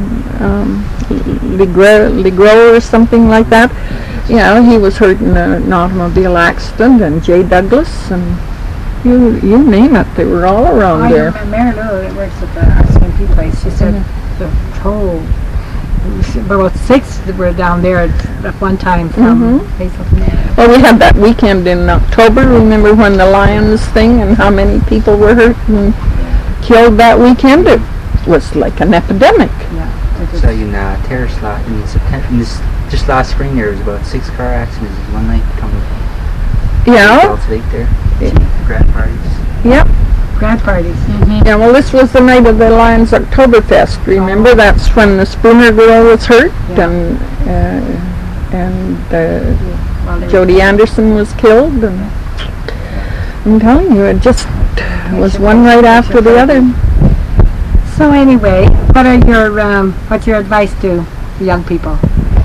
Speaker 1: Legros or something like that, he was hurt in an automobile accident, and Jay Douglas, and you name it, they were all around there.
Speaker 2: Mary Lou that works at the RCMP place, she said the whole, about 6 that were down there at one time from Hazelton.
Speaker 1: Well, we had that weekend in October. Remember when the Lions thing and how many people were hurt and killed that weekend? It was like an epidemic.
Speaker 2: Yeah.
Speaker 3: So in Terrace Lot in September, just last spring, there was about 6 car accidents in one night coming
Speaker 1: Yeah.
Speaker 3: Falls Lake there. Grad parties.
Speaker 1: Yep.
Speaker 2: Grad parties.
Speaker 1: Yeah, well, this was the night of the Lions Oktoberfest. Remember, that's when the Spooner girl was hurt,
Speaker 2: Yeah.
Speaker 1: and
Speaker 2: Well, they
Speaker 1: Jody Anderson was killed, and I'm telling you, it just was one right after the other.
Speaker 2: So anyway, what's your advice to young people?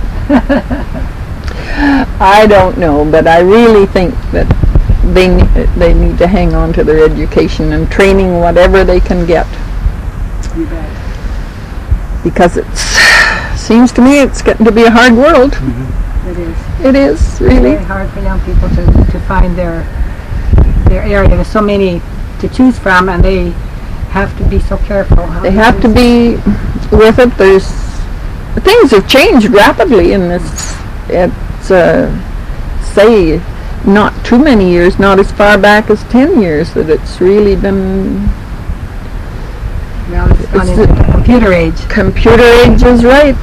Speaker 1: I don't know, but I really think that they need to hang on to their education and training, whatever they can get,
Speaker 2: You bet.
Speaker 1: because it seems to me it's getting to be a hard world.
Speaker 2: It is.
Speaker 1: It is,
Speaker 2: It's
Speaker 1: really.
Speaker 2: very hard for young people to find their area. There's so many to choose from, and they have to be so careful. How
Speaker 1: They have to be with it. Things have changed rapidly in this. It's say not too many years, not as far back as 10 years, that it's really been.
Speaker 2: Well, it's gone
Speaker 1: it's
Speaker 2: into the computer age,
Speaker 1: Computer age is right.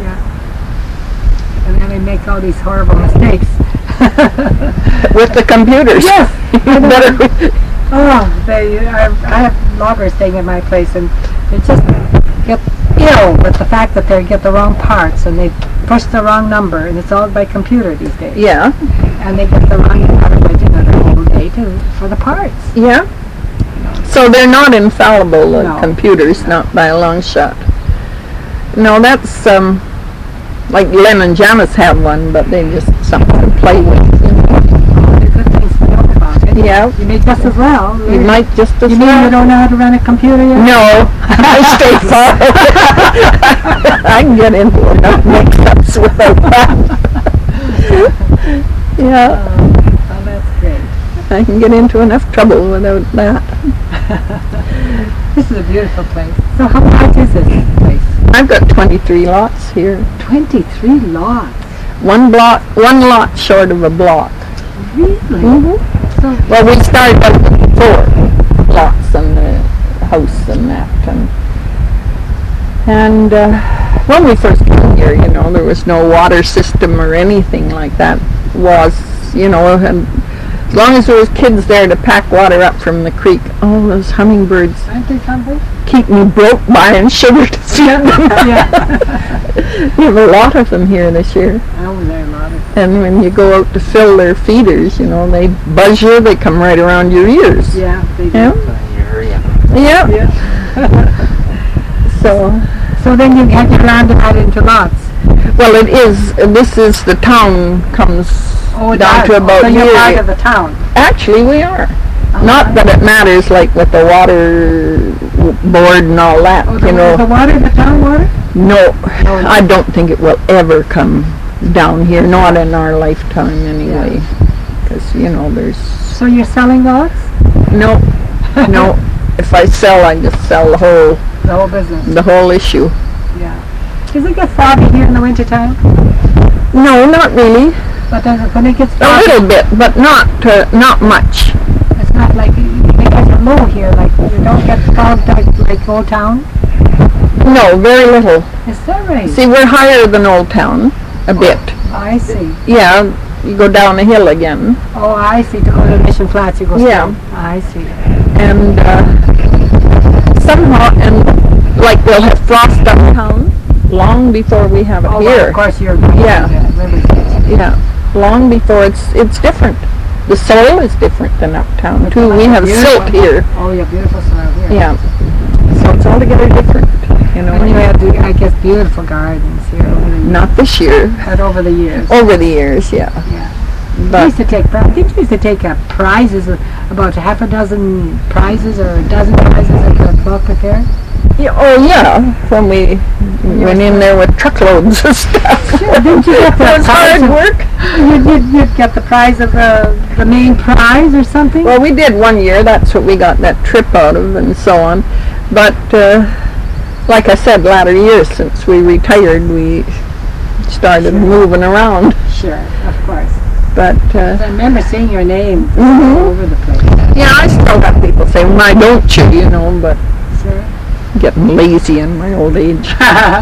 Speaker 2: and then they make all these horrible mistakes.
Speaker 1: With the computers.
Speaker 2: Yes.
Speaker 1: You better.
Speaker 2: Oh, I have loggers staying at my place, and they just get ill with the fact that they get the wrong parts, and they push the wrong number, and it's all by computer these days.
Speaker 1: Yeah,
Speaker 2: And they get the wrong average another whole day too for the parts.
Speaker 1: yeah. So they're not infallible,
Speaker 2: No.
Speaker 1: computers, not by a long shot. No, that's like Len and Janice have one, but they just something to play with. You know.
Speaker 2: They're good things to know about it.
Speaker 1: Yeah,
Speaker 2: You may just as well.
Speaker 1: you might just as
Speaker 2: You mean
Speaker 1: well.
Speaker 2: you don't know how to run a computer yet?
Speaker 1: No, I stay far. I can get into enough mix-ups without that. Yeah,
Speaker 2: Oh, that's great.
Speaker 1: I can get into enough trouble without that.
Speaker 2: This is a beautiful place. So how large is this place?
Speaker 1: I've got 23 lots here.
Speaker 2: 23 lots.
Speaker 1: One lot short of a block.
Speaker 2: Really?
Speaker 1: Mm-hmm.
Speaker 2: So
Speaker 1: Well, we started out with 4 lots and the house and that, and when we first came here, you know, there was no water system or anything like that. And as long as there was kids there to pack water up from the creek, oh, those hummingbirds
Speaker 2: aren't they something?
Speaker 1: keep me broke buying sugar to feed them.
Speaker 2: Yeah.
Speaker 1: We have a lot of them here this year.
Speaker 2: Oh, there are a lot of.
Speaker 1: And when you go out to fill their feeders, you know, they buzz you, they come right around your ears.
Speaker 2: Yeah, they do.
Speaker 1: Yeah.
Speaker 3: So you hurry up.
Speaker 1: Yeah.
Speaker 2: Yeah.
Speaker 1: So,
Speaker 2: So then you have to round it out into lots.
Speaker 1: well, this is, the town comes
Speaker 2: Oh, it
Speaker 1: down
Speaker 2: does.
Speaker 1: to about
Speaker 2: So you're
Speaker 1: here.
Speaker 2: part of the town.
Speaker 1: Actually, we are. Not that it matters, like with the water board and all that,
Speaker 2: Oh,
Speaker 1: you know.
Speaker 2: the water, the town water?
Speaker 1: No,
Speaker 2: No.
Speaker 1: I don't think it will ever come down here, not in our lifetime anyway. Because, you know, there's
Speaker 2: So you're selling lots?
Speaker 1: no. If I sell, I just sell the whole
Speaker 2: The whole issue.
Speaker 1: issue.
Speaker 2: Yeah. Does it get foggy here in the wintertime?
Speaker 1: No, not really.
Speaker 2: But when it gets
Speaker 1: A
Speaker 2: foggy,
Speaker 1: little bit, but not much.
Speaker 2: it's not like you guys are low here. Like you don't get fogged like Old Town.
Speaker 1: No, very little.
Speaker 2: Is that right?
Speaker 1: See, we're higher than Old Town, a bit.
Speaker 2: I see.
Speaker 1: Yeah, you go down the hill again.
Speaker 2: Oh, I see. To go to Mission Flats, you go
Speaker 1: Yeah.
Speaker 2: down. I see.
Speaker 1: And somehow, like we'll have frost uptown long before we have it
Speaker 2: Oh, well,
Speaker 1: here.
Speaker 2: of course you're
Speaker 1: Yeah.
Speaker 2: Really.
Speaker 1: Yeah, long before it's different. The soil is different than uptown too. We have
Speaker 2: Beautiful.
Speaker 1: silt here.
Speaker 2: Oh, yeah, beautiful soil here.
Speaker 1: Yeah, so it's altogether different. You know,
Speaker 2: And you have, I guess, beautiful gardens here over the years.
Speaker 1: not this year.
Speaker 2: But over the years.
Speaker 1: Over the years, yeah.
Speaker 2: Yeah. I
Speaker 1: But
Speaker 2: used to take, I think we used to take prizes, about half a dozen prizes or a dozen prizes at the Falkirk Fair.
Speaker 1: yeah, oh yeah, when we went in there with truckloads of stuff.
Speaker 2: Sure, didn't you get
Speaker 1: It
Speaker 2: the
Speaker 1: was
Speaker 2: prize
Speaker 1: hard
Speaker 2: of-
Speaker 1: work.
Speaker 2: You'd get the prize of the main prize or something?
Speaker 1: Well, we did one year. That's what we got that trip out of, and so on. But like I said, latter years since we retired, we started moving around.
Speaker 2: Sure, of course.
Speaker 1: But
Speaker 2: I remember seeing your name all
Speaker 1: Mhm.
Speaker 2: over the place.
Speaker 1: yeah, I still have people say, "Why don't you?" You know, but
Speaker 2: Sure.
Speaker 1: getting lazy in my old age.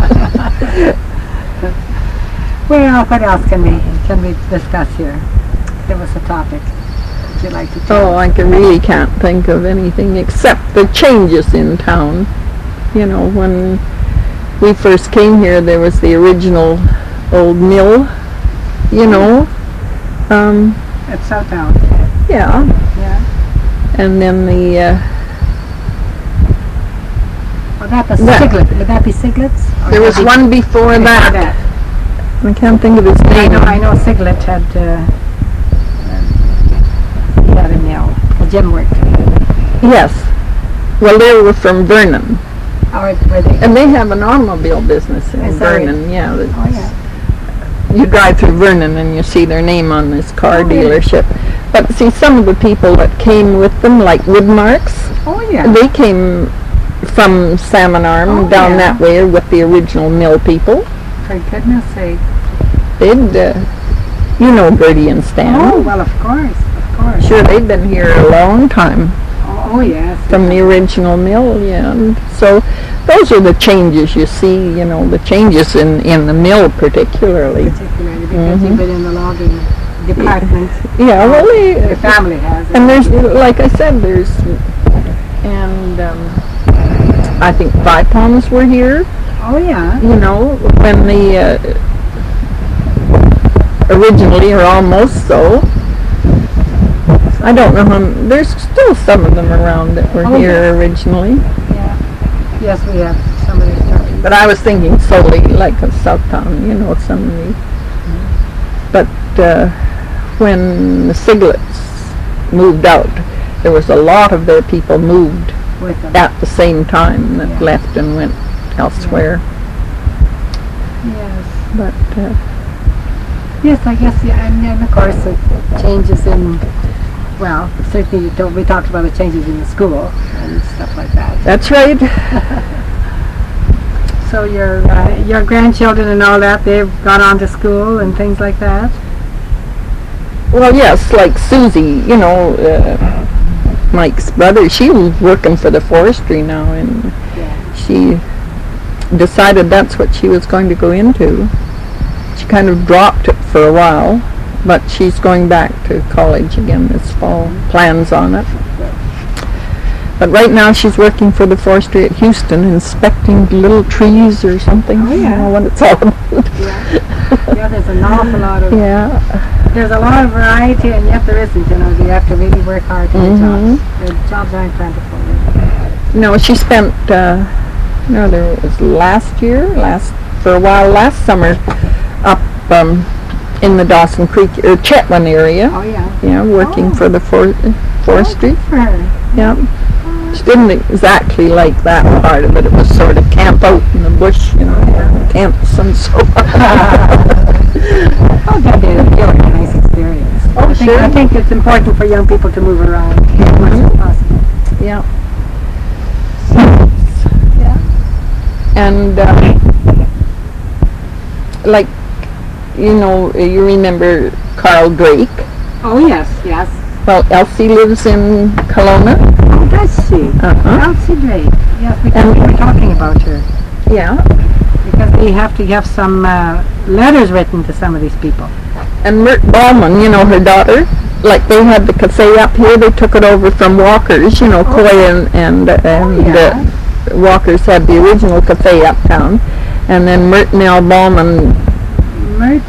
Speaker 2: Well, what else can we discuss here? Give us a topic. Would you like to tell?
Speaker 1: Oh, I really can't think of anything except the changes in town. You know, when we first came here, there was the original old mill, you know,
Speaker 2: At Southtown.
Speaker 1: Yeah.
Speaker 2: Yeah.
Speaker 1: And then the,
Speaker 2: Well, that was
Speaker 1: That-
Speaker 2: Siglet. Would that be Siglets? Or
Speaker 1: there
Speaker 2: would
Speaker 1: was
Speaker 2: that be
Speaker 1: one before that. I can't think of his name.
Speaker 2: I know Siglet had, he had a mill. Well, Jim worked.
Speaker 1: Yes. Well, they were from Vernon.
Speaker 2: Or were they?
Speaker 1: And they have an automobile business in
Speaker 2: Is that right?
Speaker 1: Vernon, yeah.
Speaker 2: Oh, yeah.
Speaker 1: You drive through Vernon and you see their name on this car
Speaker 2: Oh, yeah.
Speaker 1: dealership. But see, some of the people that came with them, like Woodmarks,
Speaker 2: Oh, yeah.
Speaker 1: they came from Salmon Arm
Speaker 2: Oh,
Speaker 1: down
Speaker 2: yeah.
Speaker 1: that way with the original mill people.
Speaker 2: For goodness sake.
Speaker 1: They'd, you know Gertie and Stan.
Speaker 2: Oh, well, of course. Of course.
Speaker 1: Sure, they've been here a long time
Speaker 2: Oh, yes.
Speaker 1: from the original mill, yeah. And so those are the changes you see, you know, the changes in the mill particularly.
Speaker 2: Particularly because
Speaker 1: Mhm.
Speaker 2: you've been in the logging department.
Speaker 1: Yeah, well,
Speaker 2: Your family has.
Speaker 1: and there's, like I said, there's, and I think Five Palms were here,
Speaker 2: Oh, yeah.
Speaker 1: you know, when the, originally, or almost so. I don't know how, there's still some of them around that were
Speaker 2: Oh,
Speaker 1: here originally.
Speaker 2: Yeah. Yes, we have some of these stories.
Speaker 1: But I was thinking solely like of Southtown, you know, some of the, but when the Siglets moved out, there was a lot of their people moved
Speaker 2: With them.
Speaker 1: at the same time that
Speaker 2: Yeah.
Speaker 1: left and went elsewhere.
Speaker 2: Yes.
Speaker 1: But
Speaker 2: Yes, I guess, yeah, and then of course the changes in, well, certainly we talked about the changes in the school and stuff like that.
Speaker 1: that's right.
Speaker 2: So your grandchildren and all that, they've gone on to school and things like that?
Speaker 1: Well, yes, like Susie, you know, Mike's brother, she was working for the forestry now, and
Speaker 2: Yeah.
Speaker 1: she decided that's what she was going to go into. She kind of dropped it for a while, but she's going back to college again this fall. Plans on it. But right now she's working for the forestry at Houston, inspecting little trees or something.
Speaker 2: Oh, yeah.
Speaker 1: I don't know what it's all about.
Speaker 2: Yeah, there's an awful lot of,
Speaker 1: Yeah.
Speaker 2: there's a lot of variety and yet there isn't, you know, you have to really work hard to get jobs. The jobs aren't plentiful.
Speaker 1: No, she spent, no, there was last summer, up in the Dawson Creek, or Chetwynd area,
Speaker 2: Oh, yeah.
Speaker 1: yeah, working
Speaker 2: Oh.
Speaker 1: for the forestry.
Speaker 2: For her.
Speaker 1: Yeah. She didn't exactly like that part of it. It was sort of camp out in the bush, you know, camps and so on.
Speaker 2: Oh, that is a nice experience.
Speaker 1: Oh, sure.
Speaker 2: I think it's important for young people to move around as much as possible.
Speaker 1: Yeah.
Speaker 2: Yeah.
Speaker 1: And, like, you know, you remember Carl Drake.
Speaker 2: Oh, yes, yes.
Speaker 1: Well, Elsie lives in Kelowna.
Speaker 2: Oh, does she?
Speaker 1: Uh-huh.
Speaker 2: Elsie Drake. Yes, because we were talking about her.
Speaker 1: Yeah.
Speaker 2: Because we have to have some letters written to some of these people.
Speaker 1: And Mert Ballman, you know, her daughter, like they had the cafe up here, they took it over from Walker's, you know, Coy and
Speaker 2: yeah.
Speaker 1: Walker's had the original cafe uptown. And then Mert and Al Ballman,
Speaker 2: Mert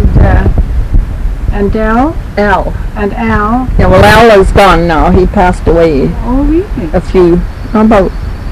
Speaker 2: and Del
Speaker 1: Al.
Speaker 2: and Al.
Speaker 1: Yeah, well, Al is gone now. He passed away
Speaker 2: Oh, really?
Speaker 1: about,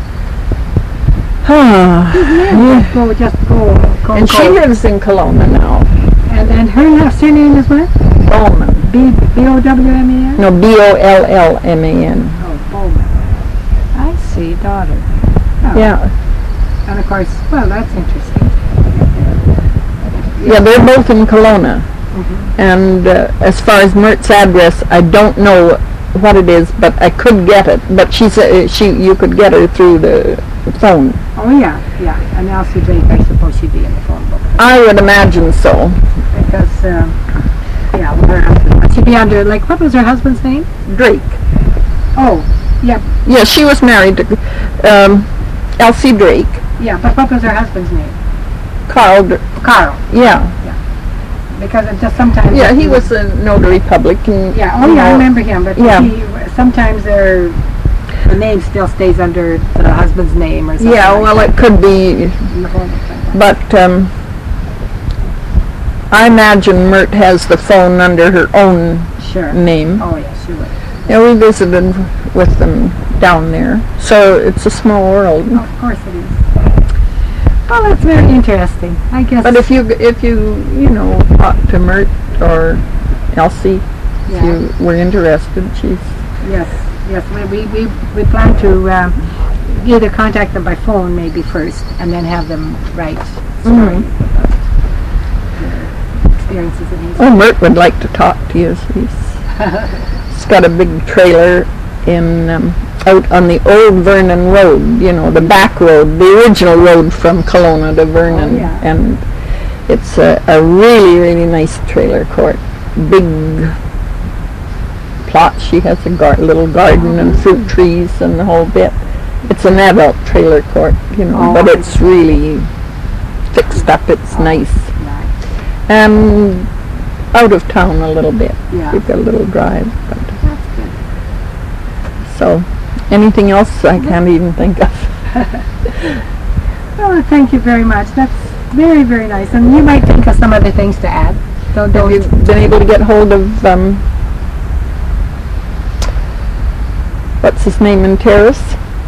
Speaker 2: Just go.
Speaker 1: and she lives in Kelowna now.
Speaker 2: And her last surname is what?
Speaker 1: Ballman.
Speaker 2: B-O-W-M-E-N?
Speaker 1: No, Bollman.
Speaker 2: Oh, Bowman. I see, daughter. Oh.
Speaker 1: Yeah.
Speaker 2: And of course, well, that's interesting.
Speaker 1: Yeah, they're both in Kelowna. And as far as Mert's address, I don't know what it is, but I could get it. But you could get her through the phone.
Speaker 2: Oh, yeah. And Elsie Drake, I suppose she'd be in the phone book.
Speaker 1: I would imagine so.
Speaker 2: Because, yeah, well, her husband. She'd be under, like, what was her husband's name?
Speaker 1: Drake.
Speaker 2: Oh, yeah.
Speaker 1: Yeah, she was married to Elsie Drake.
Speaker 2: Yeah, but what was her husband's name?
Speaker 1: Carl.
Speaker 2: Carl.
Speaker 1: Yeah.
Speaker 2: Because it just sometimes...
Speaker 1: Yeah, he was a notary public. And,
Speaker 2: Yeah, oh, yeah, I remember him. But
Speaker 1: Yeah.
Speaker 2: sometimes the name still stays under the husband's name or something.
Speaker 1: Yeah,
Speaker 2: like
Speaker 1: well,
Speaker 2: that.
Speaker 1: it could be,
Speaker 2: In the phone book sometimes.
Speaker 1: but I imagine Mert has the phone under her own
Speaker 2: Sure.
Speaker 1: name.
Speaker 2: Oh, yes, she would.
Speaker 1: Yeah, we visited with them down there, so it's a small world.
Speaker 2: Of course it is. Oh, that's very interesting. I guess.
Speaker 1: But if you talk to Mert or Elsie, if
Speaker 2: Yeah.
Speaker 1: you were interested, she's
Speaker 2: Yes. We plan to either contact them by phone maybe first, and then have them write stories about their experiences in Hazel.
Speaker 1: Oh, Mert would like to talk to you. He's got a big trailer in out on the old Vernon Road, the back road, the original road from Kelowna to Vernon.
Speaker 2: Oh, yeah.
Speaker 1: And it's a really, really nice trailer court. Big plot. She has a little garden and fruit trees and the whole bit. It's an adult trailer court, but it's really fixed up. It's nice.
Speaker 2: Nice.
Speaker 1: And out of town a little bit.
Speaker 2: Yeah.
Speaker 1: We've got a little drive. But
Speaker 2: That's good.
Speaker 1: so, anything else I can't even think of.
Speaker 2: Oh, thank you very much. That's very, very nice. And you might think of some other things to add. Don't
Speaker 1: Have you been able to get hold of what's his name in Terrace?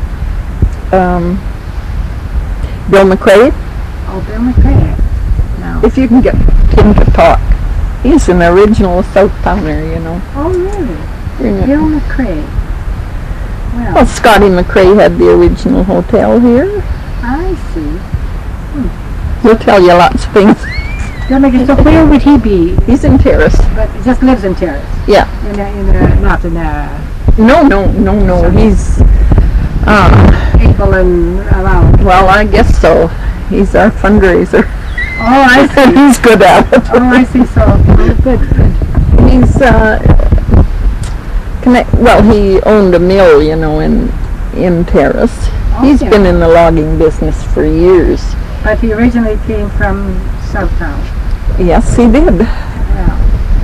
Speaker 1: Bill McRae.
Speaker 2: Oh, Bill McRae. No.
Speaker 1: If you can get him to talk. He's an original Southtowner,
Speaker 2: Oh, really?
Speaker 1: Really.
Speaker 2: Bill McRae. Well,
Speaker 1: Well, Scotty McRae had the original hotel here.
Speaker 2: I see.
Speaker 1: He'll tell you lots of things.
Speaker 2: Bill McRae. So where would he be?
Speaker 1: He's in Terrace.
Speaker 2: But he just lives in Terrace.
Speaker 1: Yeah.
Speaker 2: Not in
Speaker 1: No. He's,
Speaker 2: April and around.
Speaker 1: well, I guess so. He's our fundraiser.
Speaker 2: Oh, I see.
Speaker 1: He's good at it.
Speaker 2: Oh, I see. So good.
Speaker 1: He's, he owned a mill, in Terrace. He's
Speaker 2: Okay.
Speaker 1: been in the logging business for years.
Speaker 2: But he originally came from Southtown.
Speaker 1: Yes, he did.
Speaker 2: Yeah.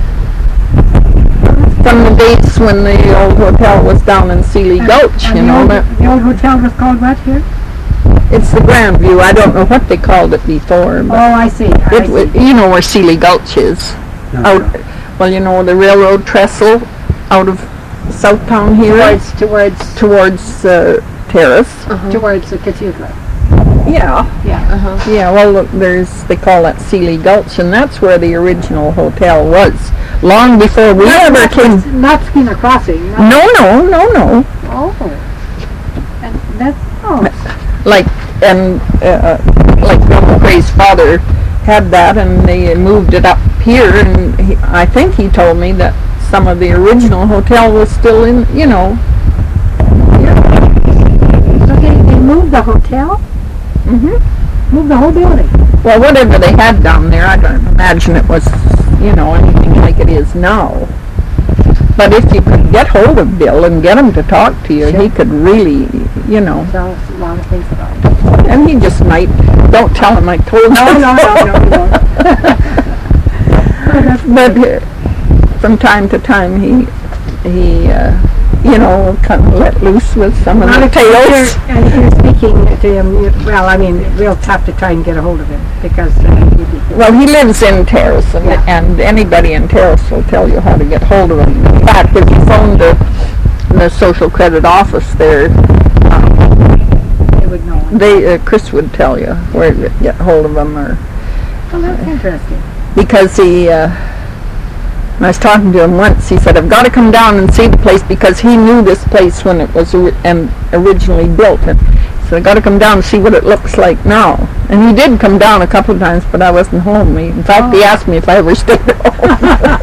Speaker 1: From the days when the old hotel was down in Sealy Gulch,
Speaker 2: And the old hotel was called what here?
Speaker 1: It's the Grandview. I don't know what they called it before,
Speaker 2: Oh,
Speaker 1: but
Speaker 2: I see. I see.
Speaker 1: you know where Sealy Gulch is.
Speaker 3: No,
Speaker 1: Out,
Speaker 3: no.
Speaker 1: well, the railroad trestle out of Southtown here towards Terrace.
Speaker 2: Towards the cathedral.
Speaker 1: Yeah.
Speaker 2: Yeah.
Speaker 1: Yeah, well, they call that Sealy Gulch, and that's where the original hotel was. Long before we ever came.
Speaker 2: Not Skeena Crossing. Not,
Speaker 1: No.
Speaker 2: Oh. And that's
Speaker 1: Like Bill McRae's father had that, and they moved it up here, and I think he told me that some of the original hotel was still in,
Speaker 2: So they moved the hotel? Moved the whole building?
Speaker 1: Well, whatever they had down there, I don't imagine it was, anything like it is now. But if you could get hold of Bill and get him to talk to you, he could really,
Speaker 2: Tell us a lot of things about it.
Speaker 1: and he just might. Don't tell him I told you.
Speaker 2: No, we won't.
Speaker 1: But from time to time, he kind of let loose with some of the tales.
Speaker 2: And if you're speaking to him, we'll have to try and get a hold of him because
Speaker 1: Well, he lives in Terrace, and anybody in Terrace will tell you how to get hold of him. In fact, if you phone the social credit office there,
Speaker 2: they would know.
Speaker 1: Chris would tell you where to get hold of him, or
Speaker 2: Well, that's interesting.
Speaker 1: because when I was talking to him once, he said, I've got to come down and see the place because he knew this place when it was originally built. And he said, I've got to come down and see what it looks like now. And he did come down a couple of times, but I wasn't home. In fact, he asked me if I ever stayed at home.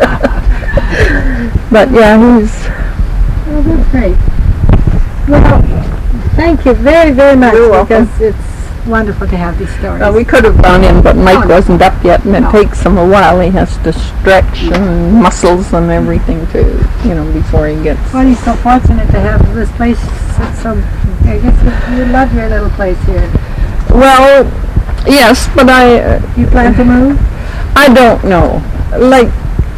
Speaker 1: But yeah, he's...
Speaker 2: Well, that's great. Well, thank you very, very much.
Speaker 1: You're welcome.
Speaker 2: Because it's wonderful to have these stories.
Speaker 1: we could have gone in, but Mike
Speaker 2: no.
Speaker 1: wasn't up yet, and it
Speaker 2: No.
Speaker 1: takes him a while. He has to stretch and muscles and everything before he gets...
Speaker 2: Well, he's so fortunate to have this place. So I guess you love your little place here.
Speaker 1: Well, yes, but
Speaker 2: You plan to move?
Speaker 1: I don't know. Like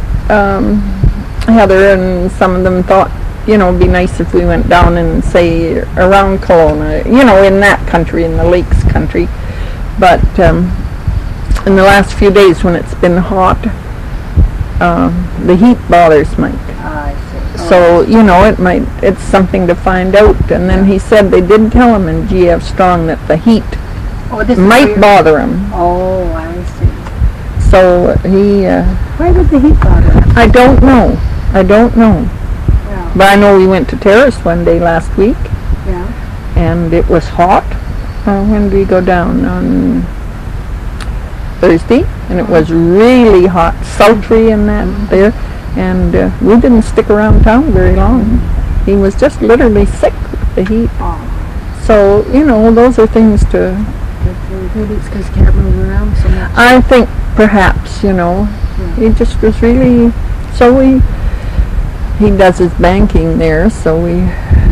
Speaker 1: Heather and some of them thought, it'd be nice if we went down and say around Kelowna, in that country, in the Lakes country. But in the last few days when it's been hot, the heat bothers Mike.
Speaker 2: I see.
Speaker 1: So, you know, it's something to find out. And then he said they did tell him in GF Strong that the heat
Speaker 2: This is
Speaker 1: might
Speaker 2: weird.
Speaker 1: bother him.
Speaker 2: Oh, I see.
Speaker 1: So he,
Speaker 2: Why would the heat bother him?
Speaker 1: I don't know.
Speaker 2: Yeah.
Speaker 1: But I know we went to Terrace one day last week,
Speaker 2: Yeah.
Speaker 1: and it was hot. When did we go down? On Thursday, and it was really hot, sultry and that there. And we didn't stick around town very long. He was just literally sick with the heat.
Speaker 2: Oh.
Speaker 1: So, you know, those are things to,
Speaker 2: Maybe it's because he can't move around so much.
Speaker 1: I think perhaps, you know, he just was really, so he does his banking there, so we,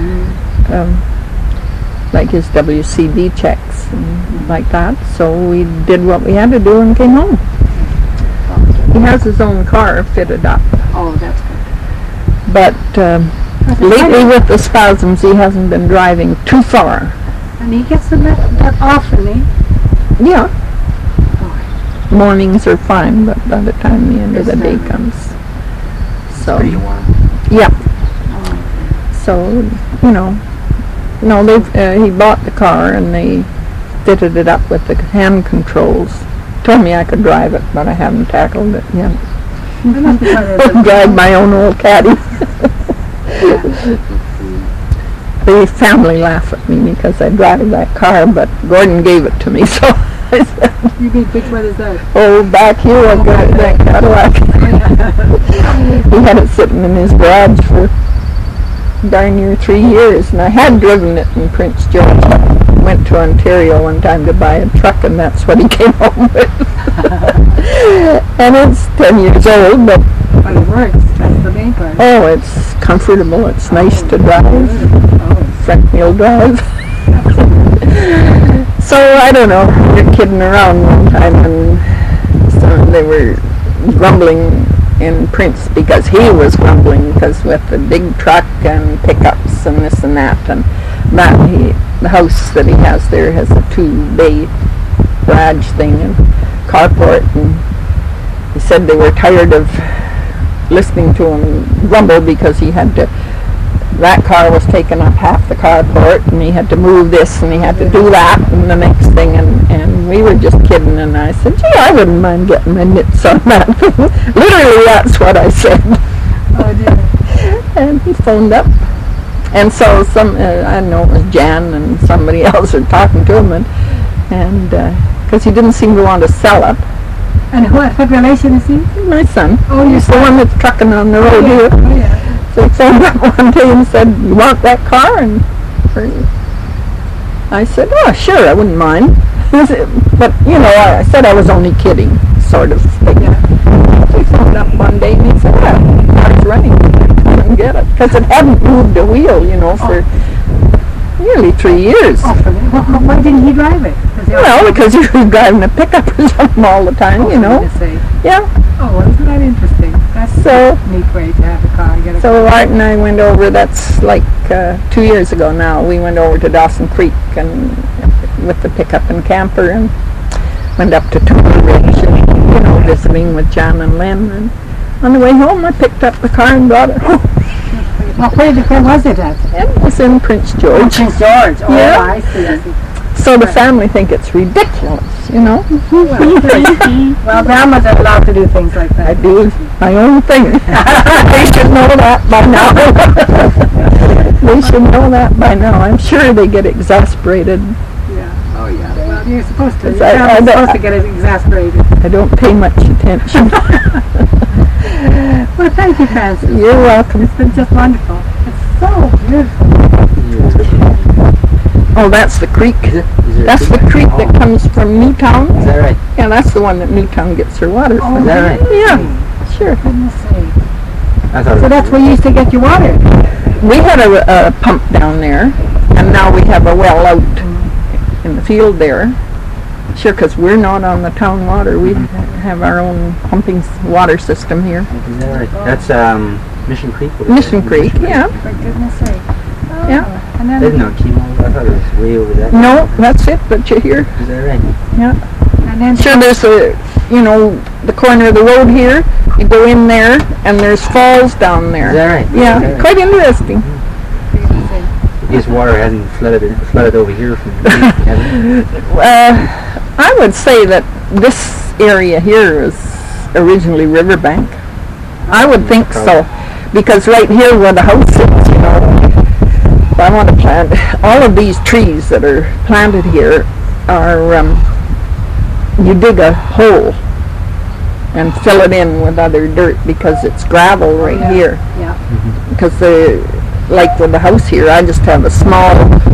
Speaker 1: like his WCD checks and like that, so we did what we had to do and came home. He has his own car fitted up,
Speaker 2: Oh, that's good.
Speaker 1: but lately with the spasms he hasn't been driving too far.
Speaker 2: And he gets them that often, eh?
Speaker 1: Yeah. Mornings are fine, but by the time the end of the day comes. So,
Speaker 3: Pretty warm.
Speaker 1: yeah. So, you know, no, he bought the car and they fitted it up with the hand controls. Told me I could drive it, but I haven't tackled it yet. Drive my own old caddy. The family laugh at me because I drive that car, but Gordon gave it to me, so I said,
Speaker 2: You mean, which one is that?
Speaker 1: oh, back here I've got that Cadillac. He had it sitting in his garage for darn near 3 years, and I had driven it in Prince George. Went to Ontario one time to buy a truck, and that's what he came home with. And it's 10 years old, but
Speaker 2: But it works. That's the main part.
Speaker 1: oh, it's comfortable. It's nice to drive.
Speaker 2: Oh,
Speaker 1: Front wheel drive. So I don't know. We were kidding around one time, and so they were grumbling in Prince because he was grumbling because with the big truck and pickups and this and that, and the house that he has there has a 2-bay garage thing and carport, and he said they were tired of listening to him grumble because he had to, that car was taking up half the carport and he had to move this and he had to do that and the next thing, and we were just kidding, and I said, gee, I wouldn't mind getting my mitts on that. Literally that's what I said.
Speaker 2: Oh dear.
Speaker 1: And he phoned up, and so some I don't know, it was Jan and somebody else were talking to him, and because he didn't seem to want to sell it.
Speaker 2: And what relation is he?
Speaker 1: My son.
Speaker 2: Oh, your
Speaker 1: He's the one that's trucking on the road here.
Speaker 2: Oh, yeah.
Speaker 1: So he phoned up one day and said, you want that car? And I said, oh, sure, I wouldn't mind. But, you know, I said I was only kidding, sort of thing.
Speaker 2: Yeah.
Speaker 1: So he phoned up one day and he said, well, the car's running. Come and get it. Because it hadn't moved a wheel, you know, for nearly 3 years.
Speaker 2: Oh, why didn't he drive it?
Speaker 1: Well, because he was driving a pickup or something all the time, you know. Yeah.
Speaker 2: Oh, well, isn't that interesting? That's
Speaker 1: So-
Speaker 2: a neat way to have a car. Get a
Speaker 1: So
Speaker 2: car.
Speaker 1: Art and I went over, that's like 2 years ago now, we went over to Dawson Creek and with the pickup and camper and went up to Tony Ridge and, you know, visiting with John and Lynn. And on the way home I picked up the car and brought it home.
Speaker 2: Well, where was it at?
Speaker 1: It was in Prince George.
Speaker 2: Prince George. Oh,
Speaker 1: Yeah.
Speaker 2: I see.
Speaker 1: So the family think it's ridiculous, you know.
Speaker 2: Well, grandmas are allowed to do things like
Speaker 1: I
Speaker 2: that.
Speaker 1: do my own thing. They should know that by now. They should know that by now. I'm sure they get exasperated.
Speaker 2: Yeah. Oh, yeah. Well, you're supposed to.
Speaker 1: Yes,
Speaker 2: You're
Speaker 1: I
Speaker 2: supposed to get exasperated.
Speaker 1: I don't pay much attention.
Speaker 2: Well, thank you, Francis.
Speaker 1: You're welcome.
Speaker 2: It's been just wonderful. It's so beautiful.
Speaker 1: Oh, that's the creek.
Speaker 3: Is there
Speaker 1: That's the creek that comes from Newtown.
Speaker 3: Is that right?
Speaker 1: Yeah, that's the one that Newtown gets her water
Speaker 2: Oh,
Speaker 1: from.
Speaker 3: Is that right?
Speaker 1: Yeah, sure.
Speaker 2: Goodness sake.
Speaker 3: I thought it
Speaker 2: So
Speaker 3: was
Speaker 2: that's where you used to get your water.
Speaker 1: We had a pump down there, and now we have a well out in the field there. Sure, because we're not on the town water. We have our own pumping water system here.
Speaker 3: Is that right? That's Mission Creek. What is
Speaker 1: Mission
Speaker 3: it?
Speaker 1: Creek, yeah.
Speaker 2: For goodness sake. Oh.
Speaker 1: Yeah.
Speaker 2: And then,
Speaker 3: There's no chemo. I thought it was way over that.
Speaker 1: No, that's it, but you're here.
Speaker 3: Is that right?
Speaker 1: Yeah.
Speaker 2: And then
Speaker 1: Sure, there's the corner of the road here. You go in there, and there's falls down there.
Speaker 3: Is that right?
Speaker 1: Yeah,
Speaker 3: Okay.
Speaker 1: quite interesting.
Speaker 3: This water hasn't flooded over here from the creek, has it?
Speaker 1: I would say that this area here is originally riverbank. I would think so, because right here where the house is, I want to plant all of these trees that are planted here are you dig a hole and fill it in with other dirt because it's gravel right here.
Speaker 2: Yeah.
Speaker 1: Because like with the house here, I just have a small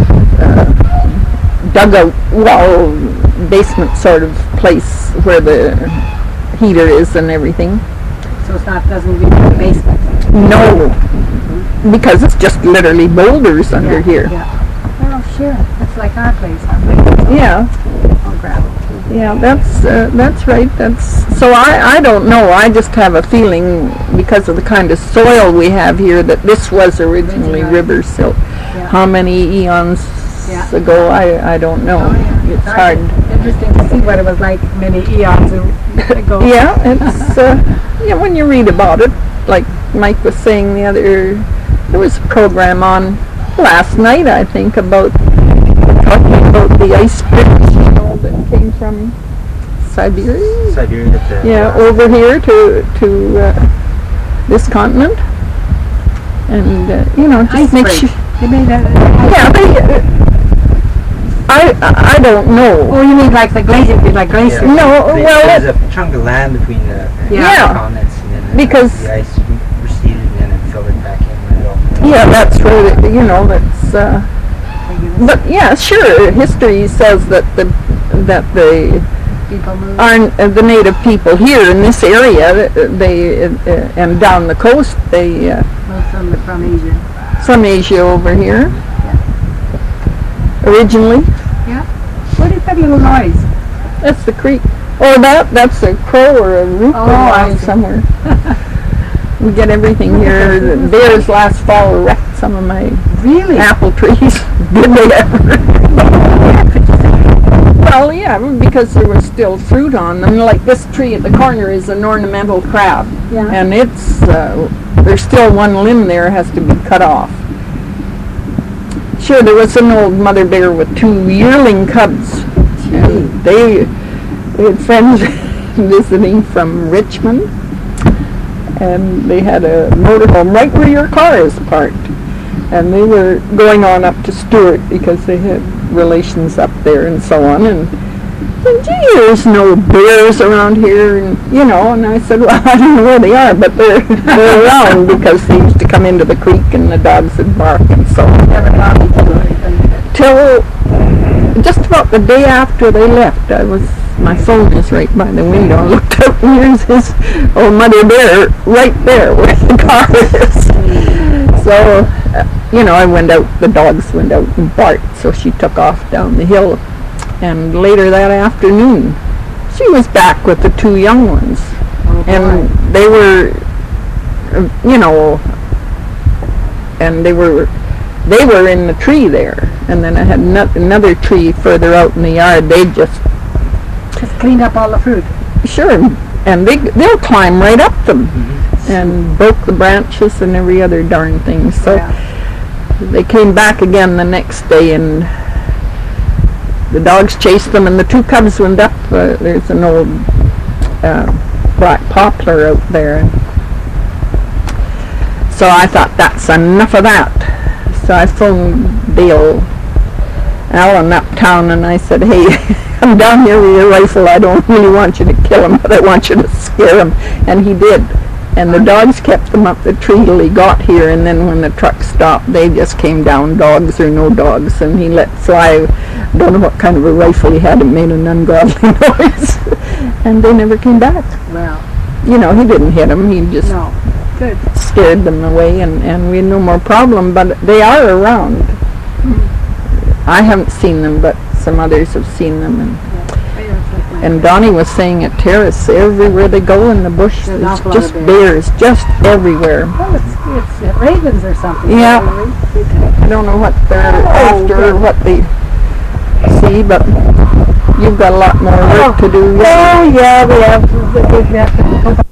Speaker 1: dugout, basement sort of place where the heater is and everything.
Speaker 2: So it doesn't even have a basement.
Speaker 1: No, because it's just literally boulders under here.
Speaker 2: Yeah. Oh, sure. That's like our place.
Speaker 1: Yeah,
Speaker 2: All gravel.
Speaker 1: yeah, that's right. So I don't know. I just have a feeling because of the kind of soil we have here that this was originally river silt.
Speaker 2: Yeah.
Speaker 1: How many eons ago? I don't know.
Speaker 2: Oh, yeah.
Speaker 1: It's hard.
Speaker 2: Interesting to see what it was like many eons ago.
Speaker 1: Yeah, it's when you read about it, like Mike was saying there was a program on last night, I think, about talking about the ice bridge, that came from Siberia.
Speaker 3: Siberia.
Speaker 1: Over here to this continent, and just
Speaker 2: Ice
Speaker 1: makes you.
Speaker 2: break. They made that.
Speaker 1: Yeah, I don't know.
Speaker 2: Oh, you mean like the glacier? Like glacier?
Speaker 3: Yeah.
Speaker 1: No,
Speaker 3: There's a chunk of land between the continents, and then
Speaker 1: Because-
Speaker 3: the ice receded and then it filled it back in. When it all
Speaker 1: Yeah, that's right. That's. But yeah, sure. History says that the
Speaker 2: People move.
Speaker 1: the native people here in this area, they and down the coast, they
Speaker 2: Moved from Asia.
Speaker 1: from Asia over here originally.
Speaker 2: What is that little noise?
Speaker 1: That's the creek. Oh, that's a crow or a root
Speaker 2: I
Speaker 1: around
Speaker 2: see.
Speaker 1: somewhere. We get everything here. The bears last fall wrecked some of my
Speaker 2: Really?
Speaker 1: apple trees. Did they ever? Well, yeah, because there was still fruit on them. Like this tree at the corner is an ornamental crab,
Speaker 2: Yeah.
Speaker 1: and it's there's still one limb there has to be cut off. Sure, there was an old mother bear with 2 yearling cubs, and they had friends visiting from Richmond, and they had a motorhome right where your car is parked. And they were going on up to Stewart because they had relations up there and so on. And gee, there's no bears around here, and And I said, well, I don't know where they are, but they're around because they used to come into the creek and the dogs would bark and so on. Till just about the day after they left, my phone is right by the window. I looked out and here's his old mother bear right there where the car is. So, I went out, the dogs went out and barked, so she took off down the hill. And later that afternoon, she was back with the 2 young ones. And they were, and they were in the tree there. And then I had another tree further out in the yard. They just
Speaker 2: cleaned up all the fruit.
Speaker 1: Sure, and they'll climb right up them and broke the branches and every other darn thing. So they came back again the next day, and the dogs chased them, and the 2 cubs went up. There's an old black poplar out there. So I thought, that's enough of that. So I phoned Dale Allen uptown, and I said, hey, I'm down here with your rifle. I don't really want you to kill him, but I want you to scare him. And he did. And the dogs kept them up the tree till he got here, and then when the truck stopped, they just came down, dogs or no dogs, and he let fly. I don't know what kind of a rifle he had. It made an ungodly noise. And they never came back.
Speaker 2: Well.
Speaker 1: He didn't hit them. He just
Speaker 2: Good.
Speaker 1: scared them away, and we had no more problem. But they are around. I haven't seen them, but some others have seen them. And Donnie was saying at Terrace, everywhere they go in the bush,
Speaker 2: There's
Speaker 1: there's
Speaker 2: an awful lot
Speaker 1: just
Speaker 2: of
Speaker 1: bears, just everywhere.
Speaker 2: Well, it's ravens or something.
Speaker 1: Yeah.
Speaker 2: Probably.
Speaker 1: I don't know what they're after or what they see, but you've got a lot more work to do.
Speaker 2: Oh, yeah, we have to go back